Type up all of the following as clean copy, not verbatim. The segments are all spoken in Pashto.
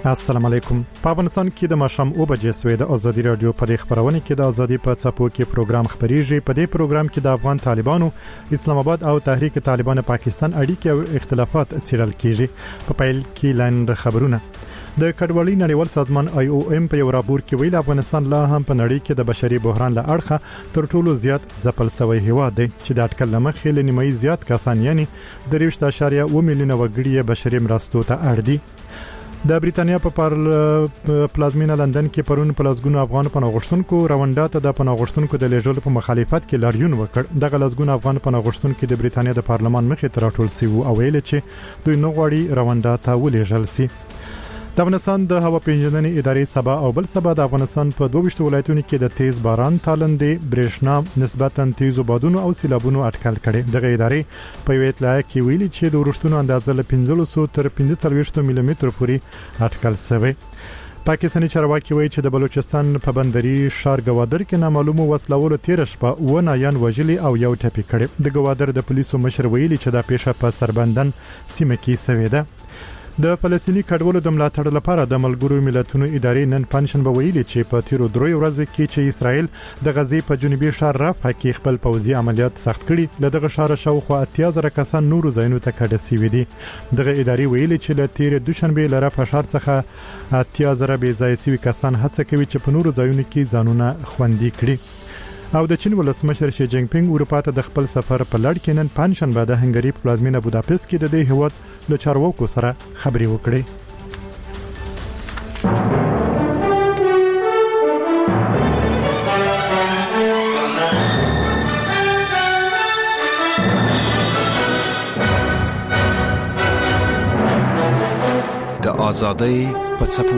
السلام علیکم. په افغانستان کې د ماشام او بجې سوې د ازادي رادیو په خبرونه کې د ازادي په څپو کې پروګرام خبريږي. په دې پروګرام کې د افغان طالبانو اسلام آباد او تحریک طالبان پاکستان اړیکې او اختلافات څیړل کیږي. په پیل کې لاندې خبرونه د کډوالۍ نړیوال سازمان IOM په یو راپور کې ویل افغانستان لا هم په نړۍ کې د بشري بحران له اړخه تر ټولو زیات ځپل شوی هیواد دی چې د اټکل لمخې له نیمایي زیات کسان یعنی 3.8 میلیونه وګړي بشري مرستو ته اړ دي. د بریتانیا په پلازمینه لندن کې پرون پلازګونو افغان پناهغښتونکو رواندا ته د پناهغښتونکو د لیږلو په مخالفت کې لاریون وکړ. د غلزګونو افغان پناهغښتونکو د بریتانیا د پارلمان مخې ته راټول شي او ویل چې دوی نه غواړي رواندا ته ولېږل شي. د افغانستان د هوا پیژندنې ادارې سبا او بل سبا د افغانستان په 22 ولایتونو کې د تیز باران تالندې برېښنا نسبتا تیز بادونو او سیلابونو اټکل کړي. دغه ادارې په اطلاع کې ویلي چې د ورښتونو اندازه له 1500 تر 45 ملي متر پورې اټکل شوی. پاکستاني چارواکي وایي چې د بلوچستان په بندري ښار گوادر کې نامعلومو وسلوالو تیر شپه و نایان وژلي او یو ټپي کړي. د گوادر د پولیسو مشر ویلي چې دا پیښه په سربندن سیمه کې شوې ده. د فلسطینی کډوالو د ملاتړ لپاره د ملګرو ملتونو ادارې نن پنځشنبه ویلي چې په تیرو 3 ورځو کې چې اسرائیل د غزې په جنوبي ښار رفح کې خپل پوځي عملیات سخت کړي له دغه ښار شاوخوا 80,000 کسان نورو ځایونو ته کډه شوي دي. دغه ادارې ویلي چې له تیر دوشنبه له رفح ښار څخه 80,000 بې ځای شوي کسان هڅه کوي چې په نورو ځایونو کې ځانونه خوندي کړي. او د چین ولسمشر شي جینګ پینګ اروپا ته د خپل سفر په لړ کې نن پنځشنبه د هنګری په پلازمینه بوداپست کې د دې هیواد له چارواکو سره خبرې وکړې. د آزادۍ په څپو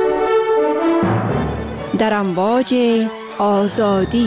کې در امواج آزادی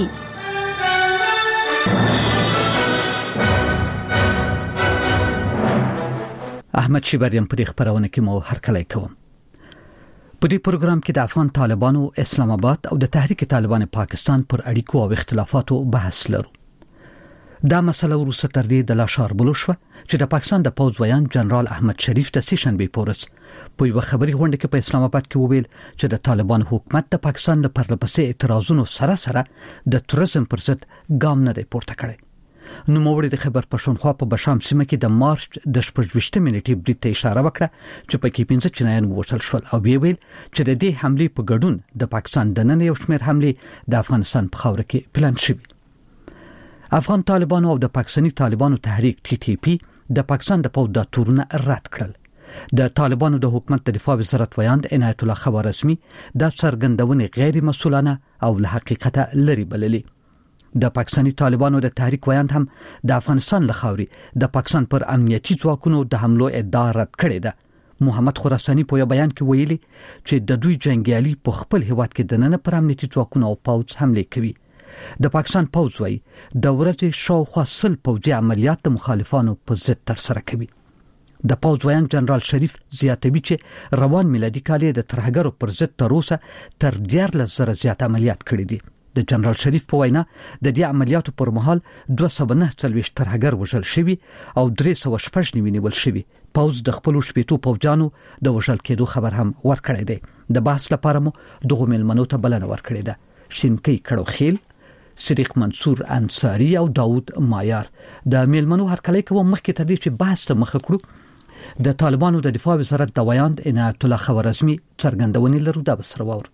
احمد شیبریان په دې خبرونه کې مو هرکلی کوم. په دې پروګرام کې د افغان طالبانو اسلام آباد او د تحریک طالبان پاکستان پر اړیکو او اختلافاتو بحث لرو. دا مسله وروسته تر دې د لاشار بلو شو چې د پاکستان د پوځ ویان جنرال احمد شریف د سیشنبه پورس په یو خبري غونډه کې په اسلام آباد کې وویل چې د طالبان حکومت د پاکستان د پرلپسې اعتراضونو سره د تروریزم پر ضد ګام نه دی پورته کړی. نو موري د خبر پښتونخوا په بشام سیمه کې د مارچ د 28 منټې بریټ ته اشاره وکړه چې په کې 15 چینایان ووژل شول او بیا ویل چې د دې حمله په ګډون د پاکستان د نن یو شمېر حمله د افغانستان په خاور کې پلان شوی. افغان طالبانو او د پاکستاني طالبانو تحریک TTP د پاکستان د پوځ د تورونه رد کړل. د طالبانو د حکومت د دفاع وزارت ویاند عنایت الله خبر رسمي د څرګندونې غیر مسؤلانه او له حقیقت لري بللي. د پاکستاني طالبانو د تحریک ویاند هم د افغانستان لخوا د پاکستان پر امنیتي ځواکونو د حملو ادعا رد کړې ده. محمد خراساني په بیان کې ویلي چې د دوی جنگیالي په خپل هیواد کې د نن پر امنیتي ځواکونو او پوځ حمله کوي. د پاکستان پوځ وايي د ورځې شاوخوا 100 پوځي عملیات د مخالفانو په ضد تر سره کوي. د پوځ ویان جنرال شریف زیاتوي چې روان میلادي کال د ترهګرو پر ضد تر اوسه تر 14,000 زیات عملیات کړي دي. د جنرال شریف په وینا د دې عملیاتو پر مهال 249 ترهګر وژل شوي او 316 نیول شوي. پوځ د خپل شپېتو پوځانو د وژل کېدو خبر هم ورکړی دی. د بحث لپاره مو دغه ملمنو ته بلنه ورکړې ده. شینکی کړوخیل، صدیق منصور انصاری او داود مایار د ملمنو هرکلی کوم. مخکې تر دې چې بحث ته مخ کړو د طالبانو د دفاع وزارت د ویاند عنایت الله خبر رسمي څرګندونې لرو. دا بسره وور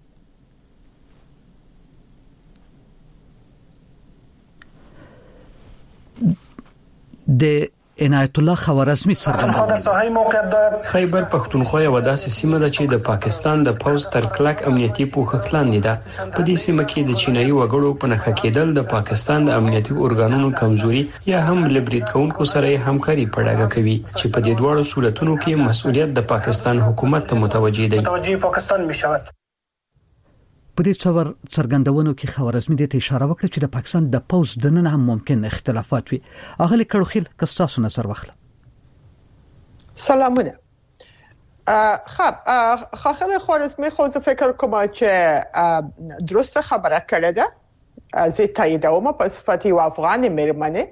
د عنایت الله خبر رسمي څرګندونه. خیبر پښتونخوا یو داسې سیمه ده چې د پاکستان د پوځ تر کلک امنیتي پوښښ لاندې ده. په دې سیمه کې د چینایي وګړو په نښه کېدل د پاکستان د امنیتي ارګانونو کمزوري یا هم لبرید کوونکو سره همکاري پړاګه کوي چې په دې دوه صورتونو کې مسؤلیت د پاکستان حکومت ته متوجي دی. په دې څور څرګندونو کې خبر رسمي د اشاره وکړه چې د پاکستان د پوځ د نن هم ممکن اختلافات وي. اغلی کړوخیل کستاسو نظر واخله. سلامونه. خاخله خوارزمی خو زه فکر کوم چې درسته خبره کړې ده. زه تاییدوم په صفت یو افغان مېرمنې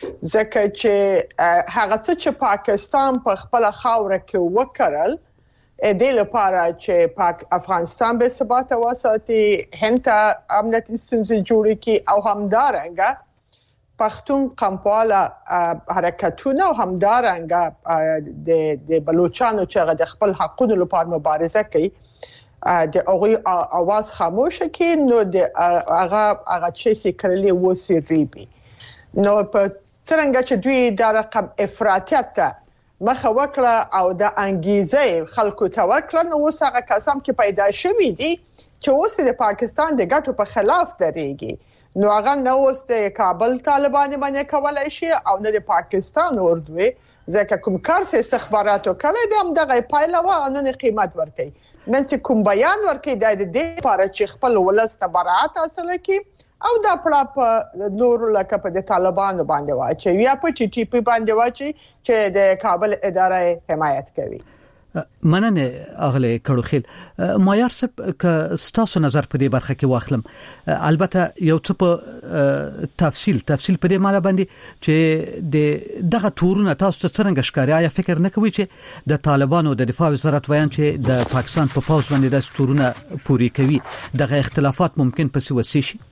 ځکه چې هغه څه چې پاکستان په خپل خاوره کې وکړل د لپاره چې پاک افغانستان به ثبات وساتي، هند ته امنیتي ستونزې جوړې کړي او همدارنګه پښتون قومواله حرکتونه او همدارنګه د بلوچستان چې د خپل حقوقو لپاره مبارزه کوي د هغوی اواز خاموش کړي، نو د هغه چې سکرلی وسیریبي. نو په څنګه چې دوی د رقم افراطیت ته مخه وکړه او د انګیزه خلکو ته ورکړه، نو اوس هغه کسان چې پیدا شوي دي چې اوس د پاکستان د ګټو په خلاف درېږي، نو هغه نو اوس د کابل طالبان باندې کولای شي او نه د پاکستان اردوی ځکه کوم کار سه استخباراتو کړي د هم دغه پایله و او نه قیمت ورکړي. نن چې کوم بیان ورکړي د دې لپاره چې خپل ولست براءت حاصل کړي او دا په نور لکه په د طالبانو باندې واچي یا په ټي ټي پی باندې واچي چې د کابل اداره حمایت کوي. مننه اغله کړوخیل مایار صاحب ک ستاسو نظر په دې برخه کې واخلم، البته یو څه په تفصیل په دې معنی باندې چې دغه تورونه تاسو څنګه ښکاري، یا فکر نه کوي چې د طالبانو د دفاع وزارت وایي چې د پاکستان په پاوز باندې د تورونه پوری کوي، دغه اختلافات ممکن په وسیله شي؟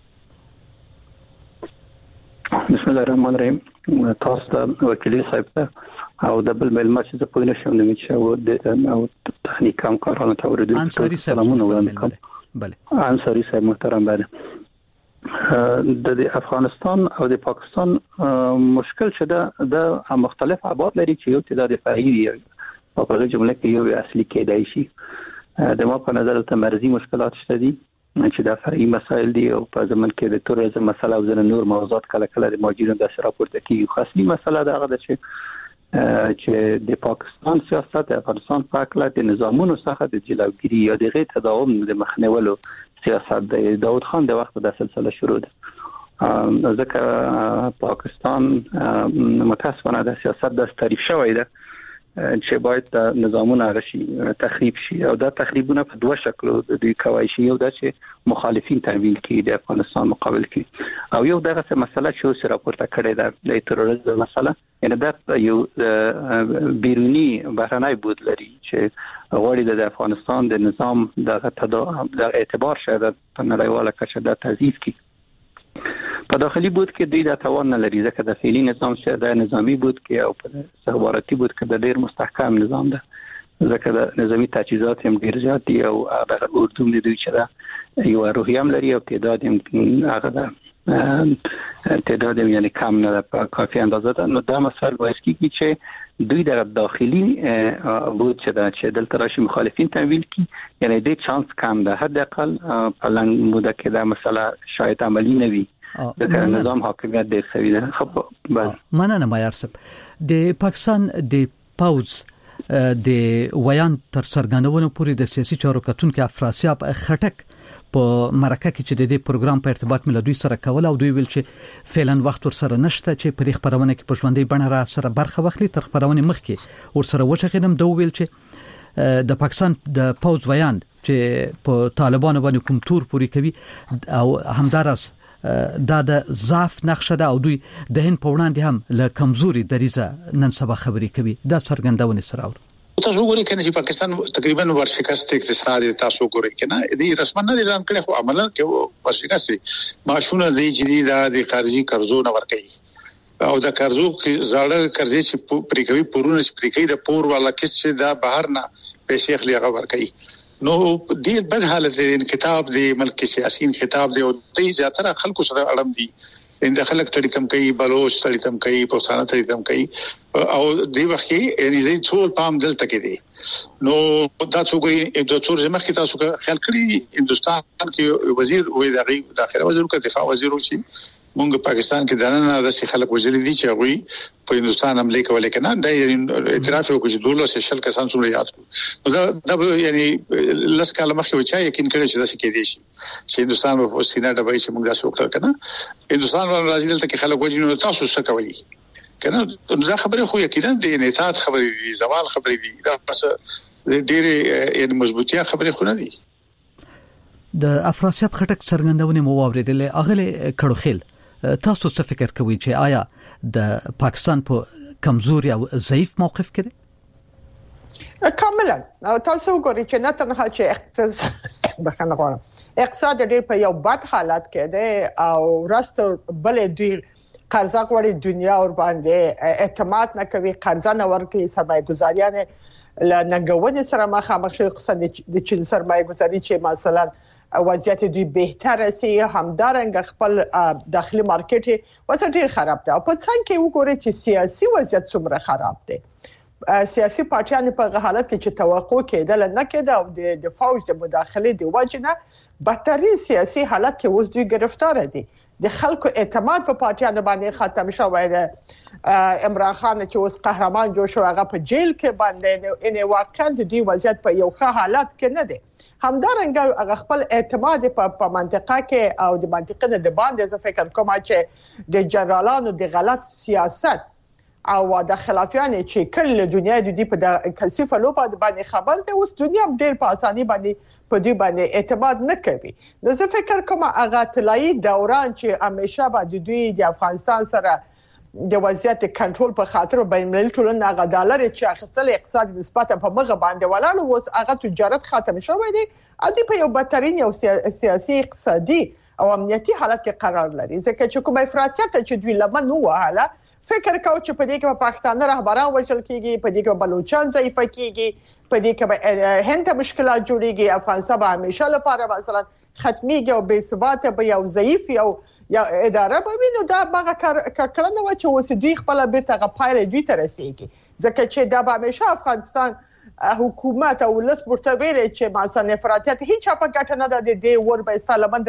بسم الله الرحمن الرحیم. تاسو ته وکیل صاحب ته او د بل ملما چې په پوینه شوم نو چې او تخنیک همکارانو ته ورته سلامونه وایم. بله انصاری صاحب محترم، بله د افغانستان او د پاکستان مشکل شته د مختلف ابعاد لري چې یو تعداد فعالی او په جمله کې یو اصلي کېدای شي. د ما په نظر ته مرزي مشکلات شته دي چې دا فرعي مسایل دي او په ځمن کې د توریزم مسله او ځینې نور موضوعات کله د ماجرانو د راپورته کیږي. خاصه مسله دا ده چې د پاکستان سیاست د افغانستان په اړه د نظامونو څخه د جلوګیری یا د غیر تداوم د مخنیولو سیاست د داود خان د وخت د سلسله شروع ده. ځکه پاکستان متاسفانه د سیاست د تعریف شوی ده چې باید د نظامونو غشي تخریب شي او دا تخریبونه په دوه شکلو د کوي شي. یو دا چې مخالفین تحویل کړي د افغانستان مقابل کې، او یو دغه مسله چې اوس راپورته کړې ده د تروریزم مسله، یعنی دا یو بیرونی بهرنی بود لري چې غوړي د افغانستان د نظام د اعتبار شاید په نړیواله کچه د تضعیف کی. په داخلي بود کې دوی د توان نه لري ځکه د فعلی نظام چې د نظامی بود کې او په استخباراتي بود کې د ډیر مستحکم نظام ده، ځکه د نظامی تجهیزات هم ډیر زیات دي او د اردو د دوی چې دا یو روحیه هم لري او تعداد هم هغه ده تعداد یعنی کم نه په کافي اندازه ده. نو دا مسئله وایي چې دوی د داخلي بود چې دلته راشي مخالفین تحویل کی، یعنی د چانس کم ده، حداقل په لنډ موده کې دا مسله شاید عملی نه وي د نظام حاکمیت ډیر سوي ده. خب مننه مایار صاحب. د پاکستان د پاوز د ویان تر څرګندونې پورې د سیاسي چارو کتونکو افراسیاب خټک په مرکه کې چې د دې پروګرام په ارتباط ملادوی سره کول او دوی ویل چې فعلا وخت ور سره نشته چې په خبرونه کې پښوندې بڼه را سره برخه واخلي. تر خبرونه مخکې ور سره وشغیدم دوی ویل چې د پاکستان د پاوز ویان چې په طالبانو باندې کوم تور پوری کوي او همدارس دا د ضعف نقشه ده او دوی د هند په وړاندې هم له کمزوري دریزه نن سبا خبرې کوي. دا څرګندونه سره اور تاسو وګورئ کنه چې پاکستان تقریبا ورشکست اقتصادي تاسو وګورئ کنه دې رسمن نه اعلان کړي خو عملاً کې ورشکست ماشونه دي جديده د خارجي قرضو نه ورکړي او د قرضو کې زړه قرضې چې پریکوي پورونه چې پریکوي د پور والا کس چې دا بهر نه پیسې خلی غوړ کوي. نو ډیر بد حالت دی. کتاب دی ملک سیاسيین خطاب دی او دې زیاتره خلکو سره اړم دي. انده خلک تړي تم کوي، بلوچ تړي تم کوي، پښتانه تړي تم کوي او دې وخت کې یعنی دې ټول پام دلته کې دي. نو دا څوګي د څور زمخ کې تاسو خیال کړی هندستان کې وزیر وې داخله وزیر او دفاع وزیر وشي مونږ پاکستان کې دننه د خلک وجلي دي چې هغه په هندستان حمله کولې کنه دا اعتراف وکړي چې دوله شل کسان څومره یاد نو دا یعنی لس کاله مخکې وچا یقین کړی چې دا څه کې دي چې هندستان په سینه ډبای چې موږ دا څه وکړ کنه هندستان راځي دلته کې خلک وجنو تاسو څه کوي کنه دا خبره خو یقینا د انعطاف خبرې دي، زوال خبرې دي، دا بس ډېرې یعنی مضبوطیا خبرې خو نه دي. د افراسیاب خټک څرګندونه مو واوریدل. اغله کړوخیل تاسو څه فکر کوئ چې آیا د پاکستان په کمزوري او ضعیف موقف کې کاملا تاسو وګورئ چې نه تنها چې اقتصاد ډېر په یو بد حالت کې دی او راست بلې دوی قرضه غوړي دنیا ور باندې اعتماد نه کوي، قرضه نه ورکوي، سرمایه‌ګذاریان له ننګونې سره مخامخ شي، خصوصا د چین سرمایه‌ګذاري چې مثلا وضعیت دوی بهتره سي، همدارنګ خپل داخلي مارکیټ وضعیت ډېر خراب دی. په څنګه کې وګورئ چې سیاسي وضعیت څومره خراب دی. سیاسي پارټیان په حالت کې چې توقع کېدل نه کېده او د فوج د مداخله دی وجنه بدترین سیاسي حالت کې اوس دوی گرفتار دي. د خلکو اعتماد په پارټیانو باندې ختم شوی دی. عمران خان چې اوس قهرمان جوړ شو هغه په جیل کې باندې ان واقعا د دې وضعیت په یو ښه حالت کې نه دی. همدارنګه هغه خپل اعتماد په منطقه کې او د منطقې د باندې ز فکر کوم چې د جنرالانو د غلط سیاست او د خلافیان چې کله دنیا د دې په کثیفه لوبه باندې خبر ده، اوس دنیا ډېر په اساني باندې په دې باندې اعتماد نه کوي. نو زه فکر کوم هغه طلایی دوران چې همیشه به د دوی د افغانستان سره د وضعیت کنټرول په خاطر بین المللي ټولنه هغه ډالر چې اخیستل اقتصاد نسبت په مغه باندې ولاړ اوس هغه تجارت ختم شوی دی او د په یو بدترین یو سیاسي اقتصادي او امنیتي حالت کې قرار لري. ځکه چې کومه افراطیت چې دوی لمن وهاله فکر کوي چې په دې کې پاکستان راهبران وژل کیږي، په دې کې بلوچستان ضعیف کیږي، په دې کې هند مشکلات جوړيږي، افغانستان به همیشه لپاره مثلا ختميږي او بې ثباته به یو ضعیف یو اداره به وینو. دا هغه کړنه و چې اوس دوی خپل بیرته غپایله دوی ته رسیږي. ځکه چې دا به همیشه افغانستان حکومت او ولس مرتبه چې مثلا افراطیت هیڅ په ګټه نه ده د ور به استعلامند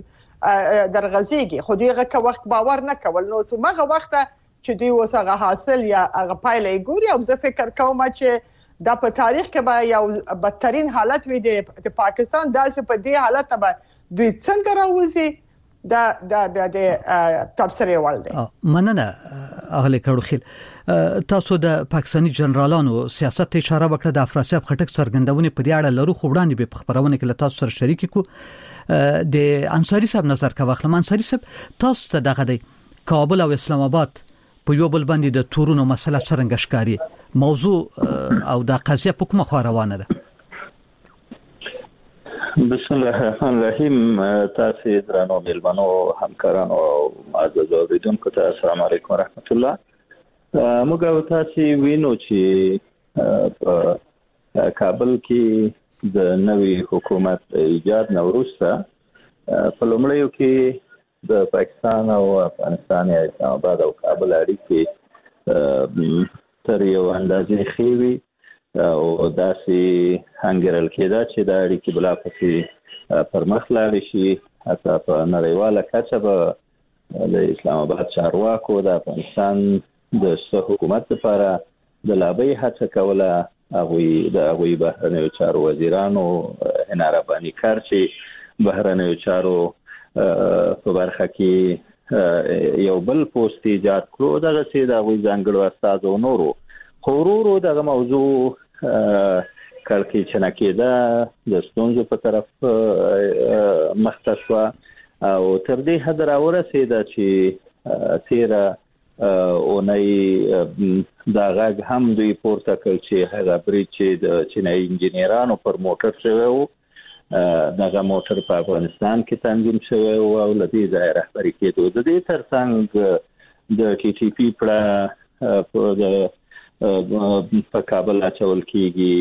درغزيږي. خو دوی هغه وخت باور نه کول، نو څومره وخت چې دوی وسغه حاصل یا هغه پایله ګوري. او زه فکر کوم چې دا په تاریخ کې به یو بدترین حالت وي د پاکستان. داسې په دې حالت به دوی څنګه راوځي دا تبصره ولدي. مننه اغلی کړوخیل. تاسو د پاکستاني جنرالانو سیاست ته اشاره وکړه، د افراطیت خټک څرګندونه په دې اړه لرو خو وړاندې به په خبرونه کې له تاسو سره شریک کو. د انصاری صاحب نظر کا واخلم. انصاری صاحب تاسو ته دغه دی کابل او اسلام آباد په یو بل باندې د تورونو مسله څنګه ښکاری موضوع او د قضیه په کومه خوا روانه ده؟ بسم الله الرحمن الرحیم. تاسو درنو ملمنو همکارانو او معزز اوریدونکو ته السلام علیکم ورحمت الله. موږ تاسو وینو چې په کابل کې د نوې حکومت ایجاد نوروسته په لومړیو کې د پاکستان او افغانستان یا اسلام آباد او کابل اړیکې تر یو اندازې خېوي او داسې هنګرل کېده چې دا اړیکې بلا پسې پر مخ لاړې شي. حتی په نړیواله کچه به د اسلام آباد چارواکو د افغانستان د حکومت لپاره د لابۍ هڅه کوله. هغوی بهرنیو چارو وزیرانو هنا رباني کار چې بهرنیو چارو په برخه کې یو بل پوسټ ایجاد کړو، دغه چې د هغوی ځانګړو استازو نورو خورورو دغه موضوع کړکېچنه کېده، د ستونزو په طرف مخته شوه او تر دې حد راورسېده چې تېره اونۍ دا غږ هم دوی پورته کړ چې هغه برید چې د چینایي انجینرانو پر موټر شوی و، دغه موټر په افغانستان کې تنظیم شوی او له دې ځایه رهبري کېدو. د دې ترڅنګ د ټي ټي پی پړه په کابل اچول کېږي.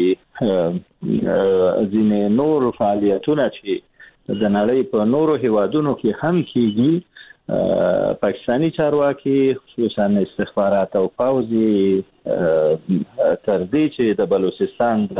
ځینې نور فعالیتونه چې د نړۍ په نورو هیوادونو کې هم کېږي، پاکستانی چارواکي خصوصا استخبارات او پوځي تر دې چې د بلوچستان د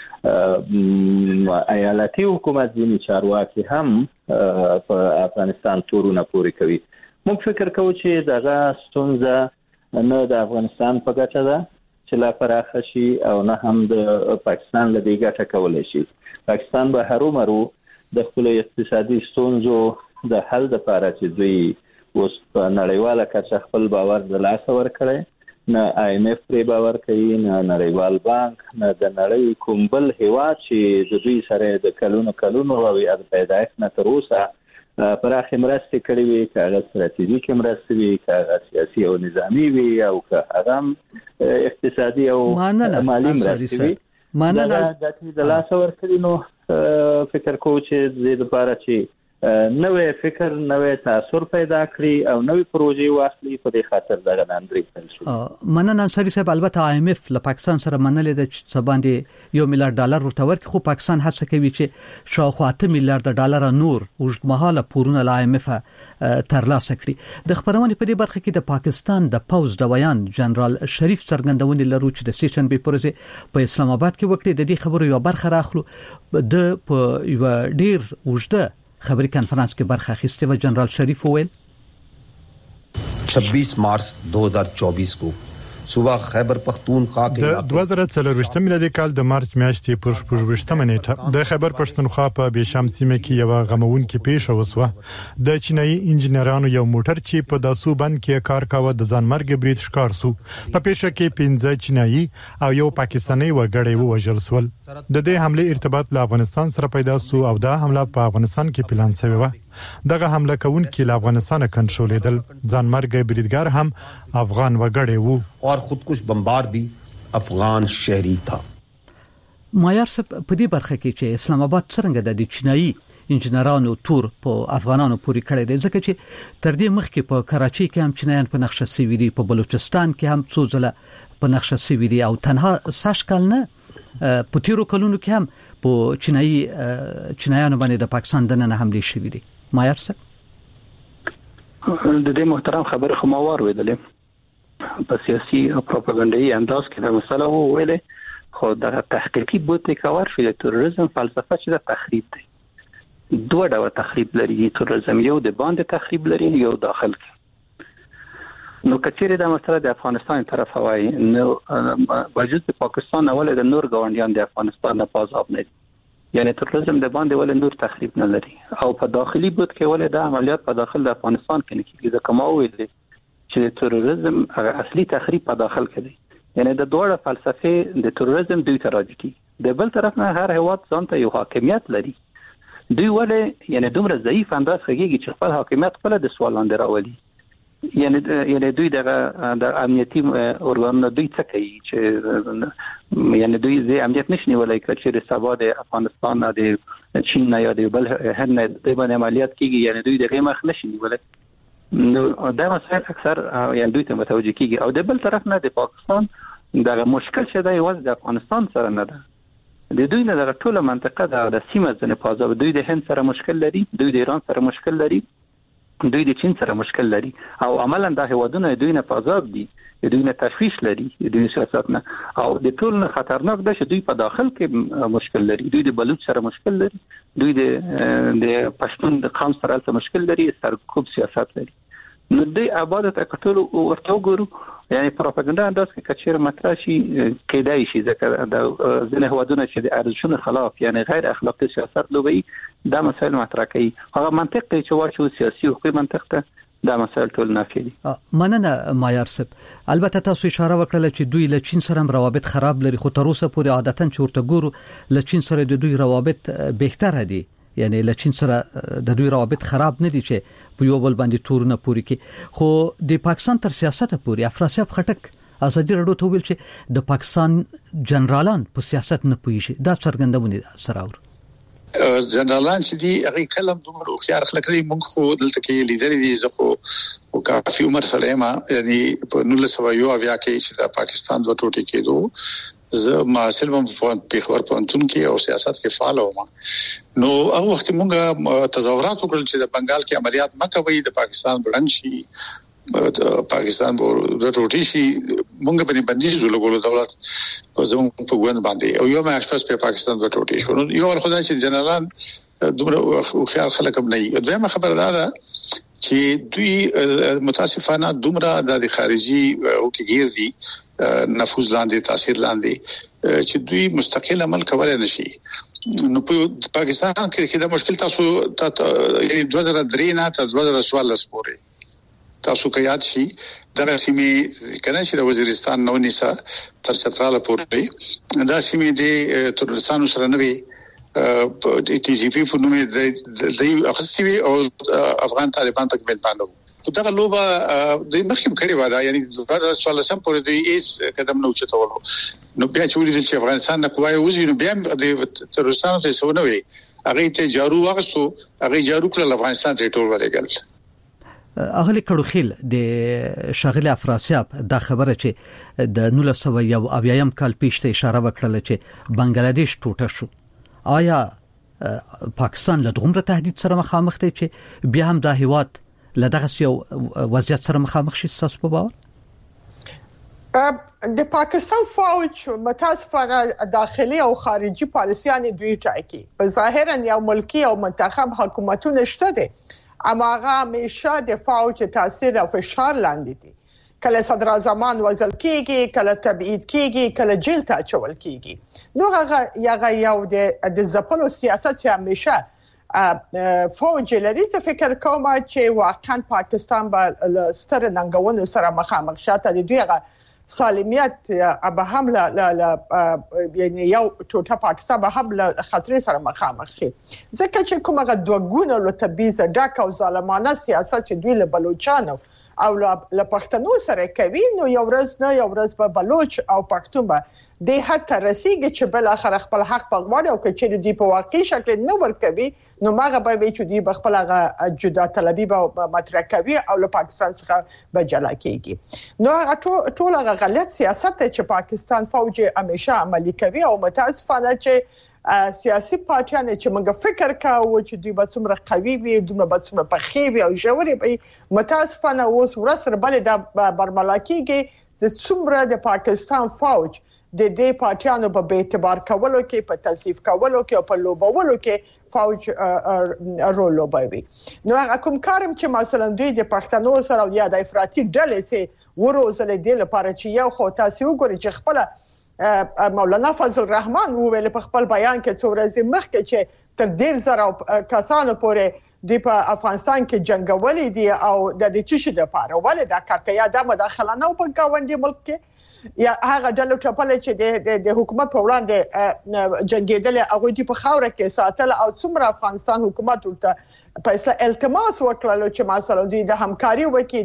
ایالتي حکومت ځینې چارواکي هم په افغانستان تورونه پورې کوي. موږ فکر کوو چې دغه ستونزه نه د افغانستان په ګټه ده چې لا پراخه شي او نه هم د پاکستان له دې ګټه کولی شي. پاکستان به هرومرو د خپل اقتصادي ستونزو د حل لپاره چې دوی اوس په نړیواله کچه خپل باور د لاسه ورکړی، نه آی ایم اف پرې باور کوي، نه نړیوال بانک، نه د نړۍ کوم بل هیواد چې د دوی سره د کلونو او یا د پیدایښت نه تر اوسه پراخې مرستې کړې وي، که هغه ستراتیژیکې مرستې وي، که هغه سیاسي او نظامي وي او که هغه اقتصادي او مالي مرستې وي. مننه د لاس ورکړي نو فکر کوم چې د لپاره چې نوې فکر نوې تاثیر پیدا کړی او نوې پروژې واخلي په دې خاطر دغه ناندري پنځه مننه انصاری صاحب البته IMF له پاکستان سره منلې د سباندې $1 میلیارډ ورته ورکړي خو پاکستان هڅه کوي چې شاوخوا $8 میلیارډ نور اوږدمهاله پورونه له IMF ترلاسه کړي د خبرونه په دې برخه کې د پاکستان د پوز د ویان جنرال شریف څرګندونې لرو چې د سیشن به پروژه په اسلام آباد کې وکړي د دې خبرو یو برخه راخلو د په یو ډیر وجده خبري کانفرنس کې برخه اخیسته و جنرال شریف وویل 26 مارچ 2024 को صبح خیبر پختونخوا کې د 2024 میلادي کال د مارچ میاشتې پر 28 نیټه د خیبر پښتونخوا په بشام سیمه کې یو غمون کې پیښه وسوه د چینایي انجنیرانو یو موټر چې په داسو بند کې کار کاوه د ځان مرګ برید ښکار سو په پیښه کې 15 چینایي او یو پاکستاني وګړی وژل شول د دې حمله ارتباط له افغانستان سره پیدا سو او دا حمله په افغانستان کې پلان شوی و دغه حمله کوونکي له افغانستان کنټرولېدل ځان مرګ بریدګر هم افغان وګړی وو और खुदकुश बमबार भी अफगान शहरी था مایار صاحب په دې برخه کې چې اسلام آباد څنګه د چینایي انجنیرانو تور په افغانانو پوری کړی دی ځکه چې تر دې مخکې په کراچۍ کې هم چینایان په نقشه سوي دي په بلوچستان کې هم څو ځله په نقشه سوي دي او تنها ساش کال نه په تیرو کلونو کې هم په چینایانو باندې د پاکستان دننه حمله شوې دي مایار صاحب د دې محترم خبره خو ما واورېدلې په سیاسي او پروپاګاندا انداز کې دا مسله وویلې خو د تحقیقي بوتي کار فل تروریزم فلسفه چې د تخریب دی دوه ډول تخریب لري تروریزم یو د باندې تخریب لري یو داخل کې نو کچېره د مسله د افغانستان طرف وای نو وجود د پاکستان اول د نور ګاونډیان د افغانستان نه پازاب نه یعنی تروریزم د باندې ول نور تخریب نه لري او په داخلي بوت کې ول د عملیات په داخل د افغانستان کې نه کیږي ځکه ما ویل چې تروریزم اصلي تخریب په داخل کې دی یعنی د دوه فلسفه د تروریزم دوی تراجکی د بل طرف نه هر هواد ځانته یو حاکمیت لري دوی ولې یعنی دومره ضعیف انداز خګيږي چې خپل حاکمیت خپل د سوال لاندې راولي یعنی دوی د امنیتي اورګانونو دوی څه کوي چې یعنی دوی زه امنیت نشنی ولای چې سبا د افغانستان نه د چین نه یا د بل هر نه د باندې عملیات کیږي یعنی دوی د غیمخ نشنی ولای نو دا مسائل اکثر یعنی دوی ته متوجه کیږي او د بل طرف نه د پاکستان دغه مشکل شته یوازې د افغانستان سره نه ده د دوی نه د ټوله منطقه د سیمه ځنه پازاب دوی د هند سره مشکل لري دوی د ایران سره مشکل لري دوی د چین سره مشکل لري او عملاً د هوادونو دوی نه پازاب دي دوی نه تشویش لري دوی سیاست نه او د ټول نه خطرناک ده چې دوی په داخل کې مشکل لري دوی د بلوچ سره مشکل لري دوی د پښتون د قوم سره مشکل لري سرکوب سیاست لري نو دوی آباد ته کتل او ورته وګورو یعنی پروپاګاندا انداز کې کچیر مطرح شي کېدای شي ځکه د ځنه هوادونه چې د ارزښتونو خلاف یعنی غیر اخلاقی سیاست لوبي دا مسایل مطرح کوي هغه منطق دی چې واچو سیاسي او حقوقي منطق ته دا مسایل ټول نافي دي مننه مایار صاحب البته تاسو اشاره وکړه چې دوی له چین سره روابط خراب لري خو تر اوسه پورې عادتاً چورته ګورو له چین سره د دوی روابط بهتره دي یعنی له چین سره د دوی روابط خراب نه دي چې په یو بل باندې تورونه پوری کې خو د پاکستان تر سیاست پورې افراسیاب خټک ازادي رادیو ته ویل چې د پاکستان جنرالان په سیاست نه پوهیږي دا څرګندونه سره اور جنرالان چې دی هغه کلم دومره خيار خلک دي موږ خو دلته کې لیدل دي زه خو کافي عمر سره ما یعنی په 1900 کې چې د پاکستان دوه ټوټې کېدو زه معاصل په پیښور پونتون کې او سیاست کې فعال وم نو هغه وخت موږ تظاهرات وکړل چې د بنگال کې عملیات مکوي د پاکستان بلند شي د پاکستان د ټوټي شي موږ باندې بندیز ولګول دولت په زموږ په ګوند باندې او یو ماشپس په پاکستان د ټوټي شو یو خدای چې جنرالان دومره خیال خلک هم نه دویمه خبر ده چې دوی متاسفانه دومره د خارجي او کې غیر دي نفوذ لاندې تاثیر لاندې چې دوی مستقل عمل کولای نشي نو په پاکستان کې دا مشکل تاسو یعنی 2003 نه تر 2014 پورې تاسو کې یاد شي دا سیمه کنه چې د وزیرستان نو نسا تر چتراله پورې دا سیمه د ترکستان سره نه وي ټي جي پی په نوم د اخستوي او افغان طالبان په کې باندې دغه لوبه د مخکې کړي ودا یعنی 2016 پورې د ایس قدم نو چتولو نو بیا چې افغانستان نه کوی وزي نو بیا د ترستانو ته سونه وي هغه ته جارو واغستو هغه جارو کړل افغانستان ته ټول ورګل اغلی کړوخیل د شاغل افراسیاب دا خبره چې د 1900 کال پیشته اشاره وکړه چې بنگلاديش ټوټه شو آیا پاکستان له دغمره تهدید سره مخامخ دی چې بیا هم د هیواد لدغه یو وضعیت سره مخامخ شي تاسو په باور د پاکستان فوج متاسفانه داخلي او خارجي پالیسيان دوی ټاکي په ظاهرا یو ملکی او منتخب حکومتونه شته دي اما هغه همیشه د فوج تاثیر او فشار لاندې دي کله صدر اعظم وزل کیږي کله تبعید کیږي کله جیل ته چول کیږي نو هغه یو د ځپلو سیاست چې همیشه فوج لري څه فکر کوم چې واقعا پاکستان به ستر ننګونو سره مخامخ شاته د دوی سالمیت به هم یعنی یو ټوټه پاکستان به هم خطر سره مخامخ شي ځکه چې کومه دوګونه له تبعیض ډک او ظالمانه سیاست چې دوی له بلوچستان او له پښتنو سره کوي نو یو ورځ به بلوچ او پښتون به د حتی رسیږي چې بل اخر خپل حق په غواړي او چې دوی په واقعي شکل نه ورکوي نو ماغه به چې دوی بخپل جدا طلبي به مطرح کوي او له پاکستان څخه به جلا کیږي نو ټول غلط سیاست چې پاکستان فوج همیشه عملي کوي او متاسفانه چې سیاسي پارټیان چې موږ فکر کاوه چې دوی به څومره قوي وي دوی به څومره پخې وي او ژورې وي متاسفانه اوس ورسره بل د برملا کیږي چې څومره د پاکستان فوج د دې پارټیانو په اعتبار کولو کې په تصفیه کولو کې او په لوبولو کې فوج رول لوبوي نو هغه کوم کارم چې مثلا دوی د پښتنو سره یا د افراطي ډلې سي وروزل دي لپاره چې یو خو تاسو وګورئ چې خپل مولانا فضل الرحمن ویل په خپل بیان کې څو ورځې مخکې چې تر 10000 کسانو پورې د افغانستان کې جنگولې دي او د دې چشي د پاره ولې دا کارکیا د مداخله نه په گاونډي ملک کې یا هغه ډلو ټپل چې د حکومت په وړاندې جنگیدل هغه دی په خاوره کې ساتل او څومره افغانستان حکومت ورته په اصله التماس وکړل چې مثلا دوی د همکاري وکړي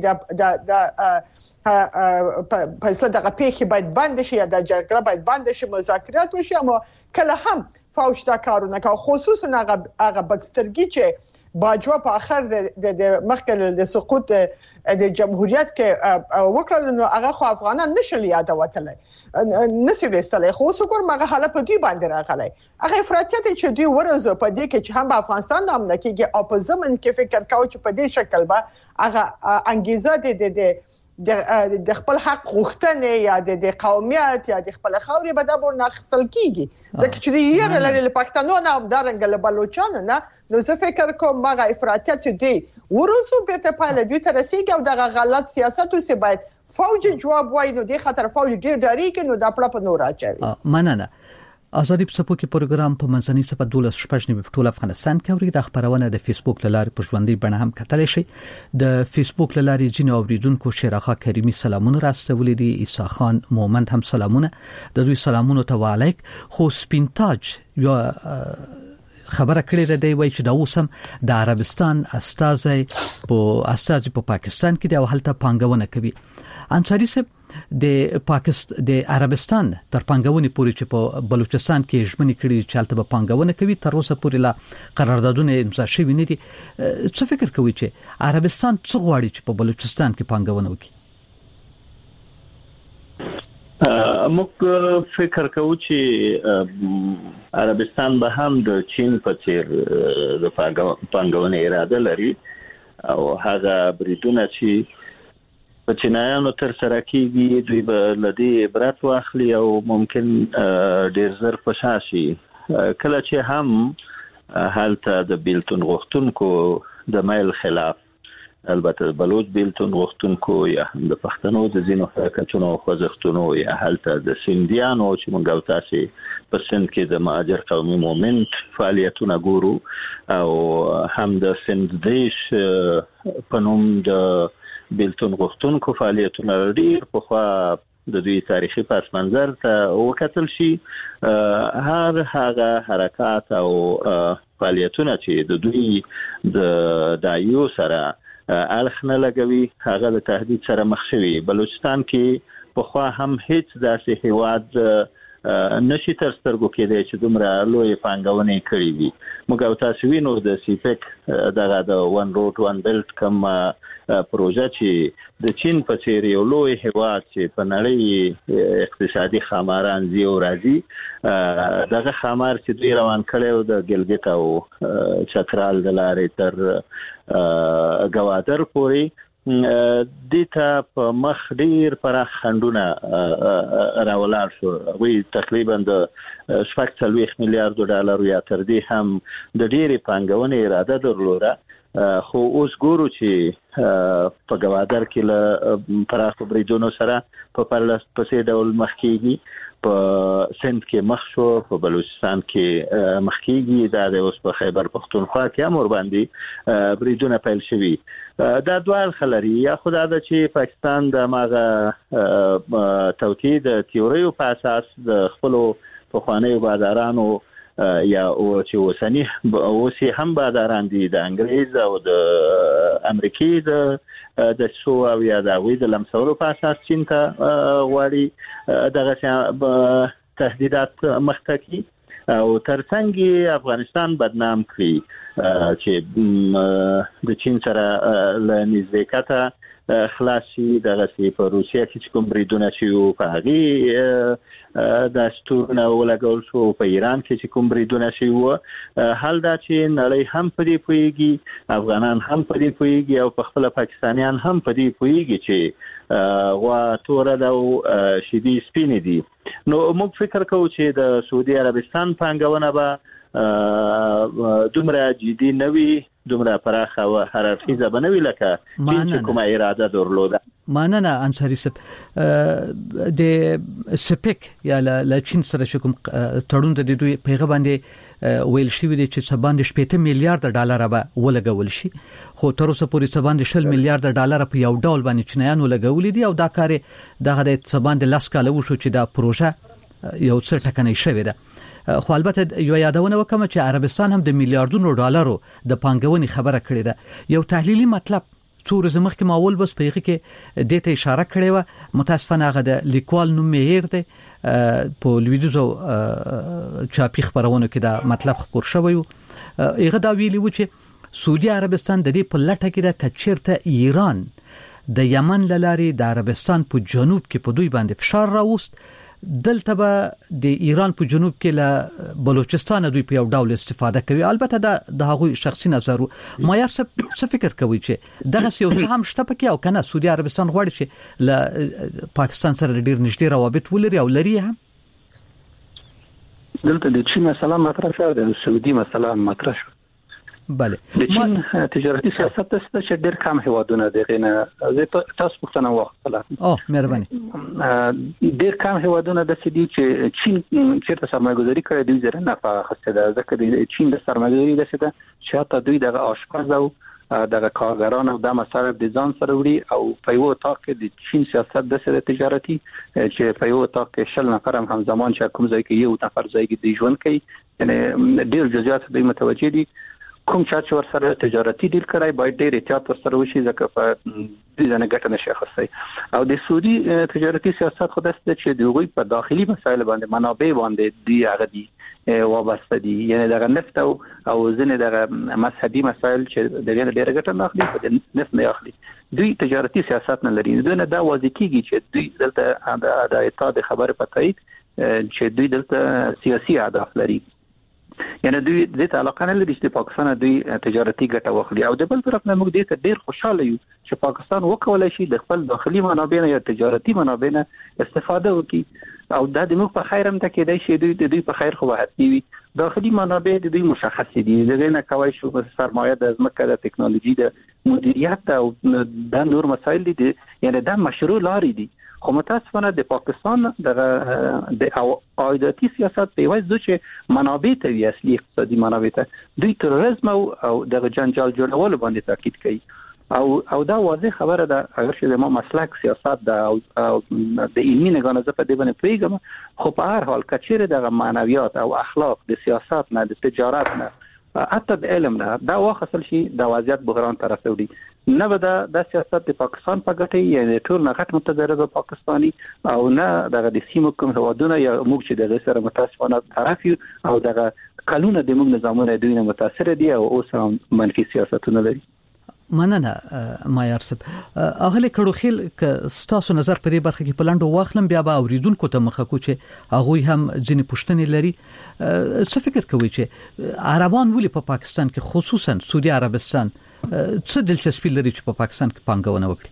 د په اصله دغه پیښه باید بند شي یا د جګړه باید بند شي مذاکرات وشي اما کله هم فوج دا کارونه کوي خصوصا هغه بکسترګي چې باجوه په اخر د مخکې د سقوط د جمهوریت کې وکړل نو هغه خو افغانان نشل یادوتلای نسی وستلای خو څوک ماغه حالت په دوی باندې راغلی هغه افراطیت چې دوی ورزو په دې کې چې هم افغانستان نام نه کېږي او په زمن کې فکر کاوه چې په دې شکل به هغه انګیزه د خپل حق غوښتنه یا د قومیت یا د خپل خاورې به د بور ناخستل کیږي ځکه چې یې لري پښتنو نه دارنګ له بلوچستان نه نو زه فکر کوم ماغه افراطیت دی ورسو به ته پاله دوی ته رسیږي او دغه غلط سیاست اوسې باید فوج جواب وای نو د خطر فوج ډیر ډاریږي نو د خپل په نور اچوي مننه آزادی په کې پروګرام په منځني صفه 12 شپږ په ټول افغانستان کې اوري د خبرونه د فیسبوک لارې په ژوندۍ بڼه هم کتلی شي د فیسبوک لارې ځینې اوریدونکو شیراخه کریمي سلامونه راستولې دي عیسی خان مومند هم سلامونه د دوی سلامونه ته وعلیک خو سپینتاج یو خبره کړې ده دی وایي چې د اوسم د عربستان استازي په پاکستان کې د هلته پانګونه کوي انصاری صاحب د عربستان تر پانګونې پورې چې په بلوچستان کې ژمنې کړي چې هلته به پانګونه کوي تر اوسه پورې لا قراردادونه امضا شوي نه دي څه فکر کوي چې عربستان څه غواړي چې په بلوچستان کې پانګونه وکړي موږ فکر کوو چې عربستان به هم د چین په څیر د پانګونې اراده لري او هغه بریدونه چې په چینایانو تر سره کیږي دوی به لدی عبرت واخلي او ممکن ډیر زر فشاشي کله چې هم حالته د بیلتون غوښتونکو د مایل خلاف البته بلوچ بیلتون غوښتونکو یا د پښتنو د زینو حرکتونو خوځښتونو یا حالته د سندیانو چې موږ تاسو په سند کې د مهاجر قومي مومنت فعالیتونه ګورو او هم د سند دیش په نوم د بیلتون غوښتونکو فعالیتونه ډیر په خوا د دوی تاریخي پس منظر ته وکتل شي هر هغه حرکات او فعالیتونه چې د دوی د دایو سره الخ نه لګوي هغه د تهدید سره مخ شوی. بلوچستان کې په خوا هم هیڅ داسې هیواد نشي تر سترګو کېدای چې دومره لوی پانګونې کړې وي. موږ تاسو وینو د سیپک دغه د ون روډ ون بیلټ کوم پروژه چې د چین په څیر یو لوی هیواد چې په نړۍ اقتصادي خماران زیو راځي دغه خمار چې دوی روان کړي د ګلګت او چترال د لارې تر گوادر پورې دیتا په مخ ډیر پراخ خندونه راولار شو. وی تقریبا د 40 میلیارډ ډالر یا تر دې هم د ډیرې پانګونې اراده درلوده. خو اوس ګورو چې په گوادر کې له پراخ بریدونو سره په پرلپسې ډول مخ کیږي، په سند کې مخ شو، په بلوچستان کې مخ کیږي، دا اوس په خیبر پختونخوا کې هم ور باندې بریدونه پیل شوي. دا دوه خلري یا خدای دا چې پاکستان د ماغه توکید تیوریو په اساس د خپل پخوانیو بازارانو یا او چې وسنی اوسې هم بازاران دي د انګریز او د امریکای د سو او یا د وې د لمسولو په اساس چین ته غواړي دغه تهدیدات مخکې او ترڅنګ افغانستان بدنام کړي چې د چین سره له نزدېکته خلاصي دغه په روسیه کې کوم بریدونه چې په هغه د استورنه ولګول شو، په ایران کې چې کوم بریدونه شي حال دا چې نړۍ هم په دې پوهیږي، افغانان هم په دې پوهیږي او په خپل پاکستانیان هم په دې پوهیږي چې وا توره دا شدي سپینې دي. نو موږ فکر کوو چې د سعودي عربستان پانګونه به دومره جدي نوي، دومره پراخه او هررخیزه بنوي لکه چې کومه اراده درلوده. ماننه انصاری سپ د سپک یا ل چین سره کوم تړون د دوی پیغه باندې ویل شي چې سباند 80 میلیارډ ډالر به ولګول شي، خو تر اوسه پورې سباند 10 میلیارډ ډالر په یو ډول باندې چینایانو لګولې دي او دا کار دغه د سباند لاس کاله وشو چې دا پروژه یو څه ټکنۍ شوې ده. خو البته یو یادونه وکم چې عربستان هم د میلیارډونو ډالرو د پانګونې خبره کړې ده. یو تحلیلی مطلب څو ورځې مخکې ماول بس په هغه کې د ته اشاره کړې و، متاسفانه هغه د لیکوال نوم هیر دی په لویدیزو چاپی خبرونه کې دا مطلب خبر شوی و. هغه دا ویلی و چې سعودي عربستان د دې په لټه کې د کچیرته ایران د یمن لارې د عربستان په جنوب کې په دوی باندې فشار راوست، دلته به د ایران په جنوب کې له بلوچستان دوی په یو ډول استفاده کوي. البته د هغوی شخصي نظر ما یې څه فکر کوي چې دغه یو څه هم شته پکې او کنه سعودي عربستان غواړي چې له پاکستان سره ډیر نږدې روابط ولري او لري هم. دلته د چین مسله مطرح شوه، د سعودي مسله مطرح شوه. بله د چین تجارتي سیاست چې ډېر کم هیوادونه دغه نه تاسو پوښتنه وکړه. مهرباني. ډېر کم هیوادونه د سړي چې چین چیرته سرمایه‌ګذاري کوي دوی زره نه فاخسته ده، ځکه د چین د سرمایه‌ګذاري د څه ده چې حتی دوی دغه آشپز او دغه کارګران او د مصارف د ځان سره وړي او په یو اتاق کې د چین سیاست د سره تجارتي چې په یو اتاق کې شل نفر هم زمان چې کوم ځای کې یو نفر ځای کې دی ژوند کوي، یعنی ډېر جزئیات دوی متوجه دي. کوم چې ور سره تجارتي ډیل کړای باید ډېر احتیاط سره وشي ځکه په دې ځنه ګټه نشي اخیستای. او د سعودي تجارتي سیاست خو داسې چې دوی په داخلي مسایل باندې منابع باندې دی هغه دي وابسته دي، یعنی دغه نفت او ځنه دغه مذهبي مسایل چې دغه ډېر ګټه نه اخلي په نفت نه اخلي. دوی تجارتي سیاست نه لري، دوی نه دا واضح کیږي چې دوی دلته د اتحاد خبره پتاید چې دوی دلته سیاسي اهداف لري، یعنی دوی د ته علاقه نه لري چې پاکستان دوی تجارتي ګټه واخلي. او د بل طرف نه موږ دې ته ډېر خوشاله یو چې پاکستان وکولای شي د خپل داخلي منابع یا تجارتي منابع نه استفاده وکړي او دا د موږ په خیر هم ته کېدای شي دوی په خیر خو حتمی وي. داخلي منابع د دوی مشخص دي، دغه نه کوي شو سرمایه د ځمکه د ټکنالوژي د مدیریت او د نور مسایل دي، یعنی دا مشروع لاري دي. خو متاسفانه د پاکستان د عایداتی سیاست په وجه چې منابع ته وی اصلي اقتصادي منابع ته دوی تروریزم او د جنجال جوړولو باندې تاکید کوي او دا واضح خبره ده. اگر چې ما مسلک سیاست ده او د علمي نگاه زه په دې باندې پیګم، خو په هر حال کچېره د معنویات او اخلاق د سیاست نه د تجارت نه حتی د علم نه دا واخصل شي د وضعیت بحران طرف ته وړي نه به د سیاست د پاکستان په ګټه یعنی ټول نه غټ متضرر پاکستاني او نه د سیمو کوم هوادونه یا موږ چې د سره متاسفانه طرف او د قانون د موږ نظامونه دوی نه متاثر دي او اوس هم منفي سیاستونه لري. مننه مایار صاحب. اغله کړو خیل ک ستاسو نظر په دې برخه کې پلاندو واخلم بیا به اوریدونکو ته مخه کو چې هغه هم ځینې پوښتنې لري. څه فکر کوي چې عربان ولې په پاکستان کې خصوصا سعودي عربستان څه دلچسپي لري چې په پاکستان کې پانګونه وکړي؟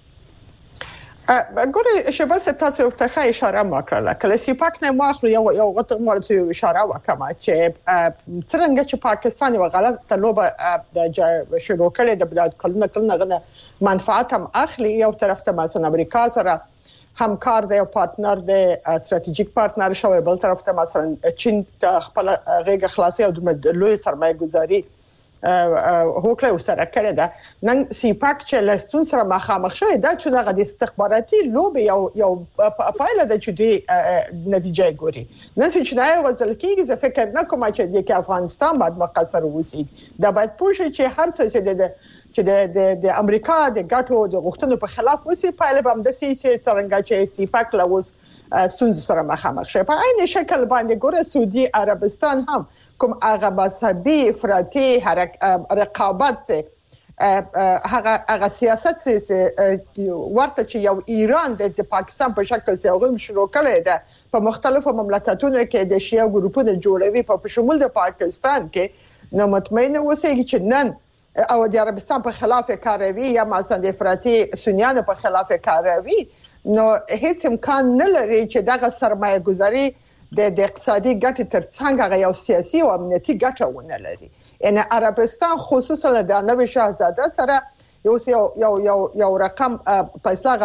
ګوري شبل ستاسو ته اشاره وکړه کله چې پاک نه ماخلو یو غته مولته اشاره وکړه چې څنګه چې پاکستان یو غلط تلوبه د شروع کړي د بلاد کلونه غنه منفعت هم اخلي یو طرف ته مثلا امریکا سره همکار دی او پارتنر دی استراتیژیک پارتنر شوی بل طرف ته مثلا چین خپل غیږ خلاصي او د لوی سرمایه گذاري هوکړه سره کړی دا نن سیپاک چې لستون سره مخامخ شوی دا چې دغه د استخباراتي لوب یو پایله د چدي نتیجه ګوري نن چې دا وزل کېږي زه فکر نه کوم چې د افغانستان باید مقصر وسی دا باید پوښي چې هر څه چې د امریکا د ګټو د غوښتنو په خلاف وسی پایله به هم د سي چې څنګه چې سیپاک لوز سونز سره مخامخ شي په عین شکل باندې ګوره سعودي عربستان هم کوم هغه مذهبي افراطي رقابت سه هغه سیاست سه ورته چې یو ایران د پاکستان په شکل سه هغه شروع کړی ده په مختلفو مملکتونو کې د شیعه ګروپونو جوړوي په شمول د پاکستان کې نو مطمئن اوسئ چې نن او د عربستان په خلاف کاروي یا مثلا د افراطي سنیانو په خلاف کاروي نو هیڅ امکان نه لري چې دغه سرمایه گذاري د اقتصادي ګټې ترڅنګ هغه یو سیاسي او امنیتي ګټه ونه لري. ان عربستان خصوصا د نوې شاهزاده سره یو رقم پیسې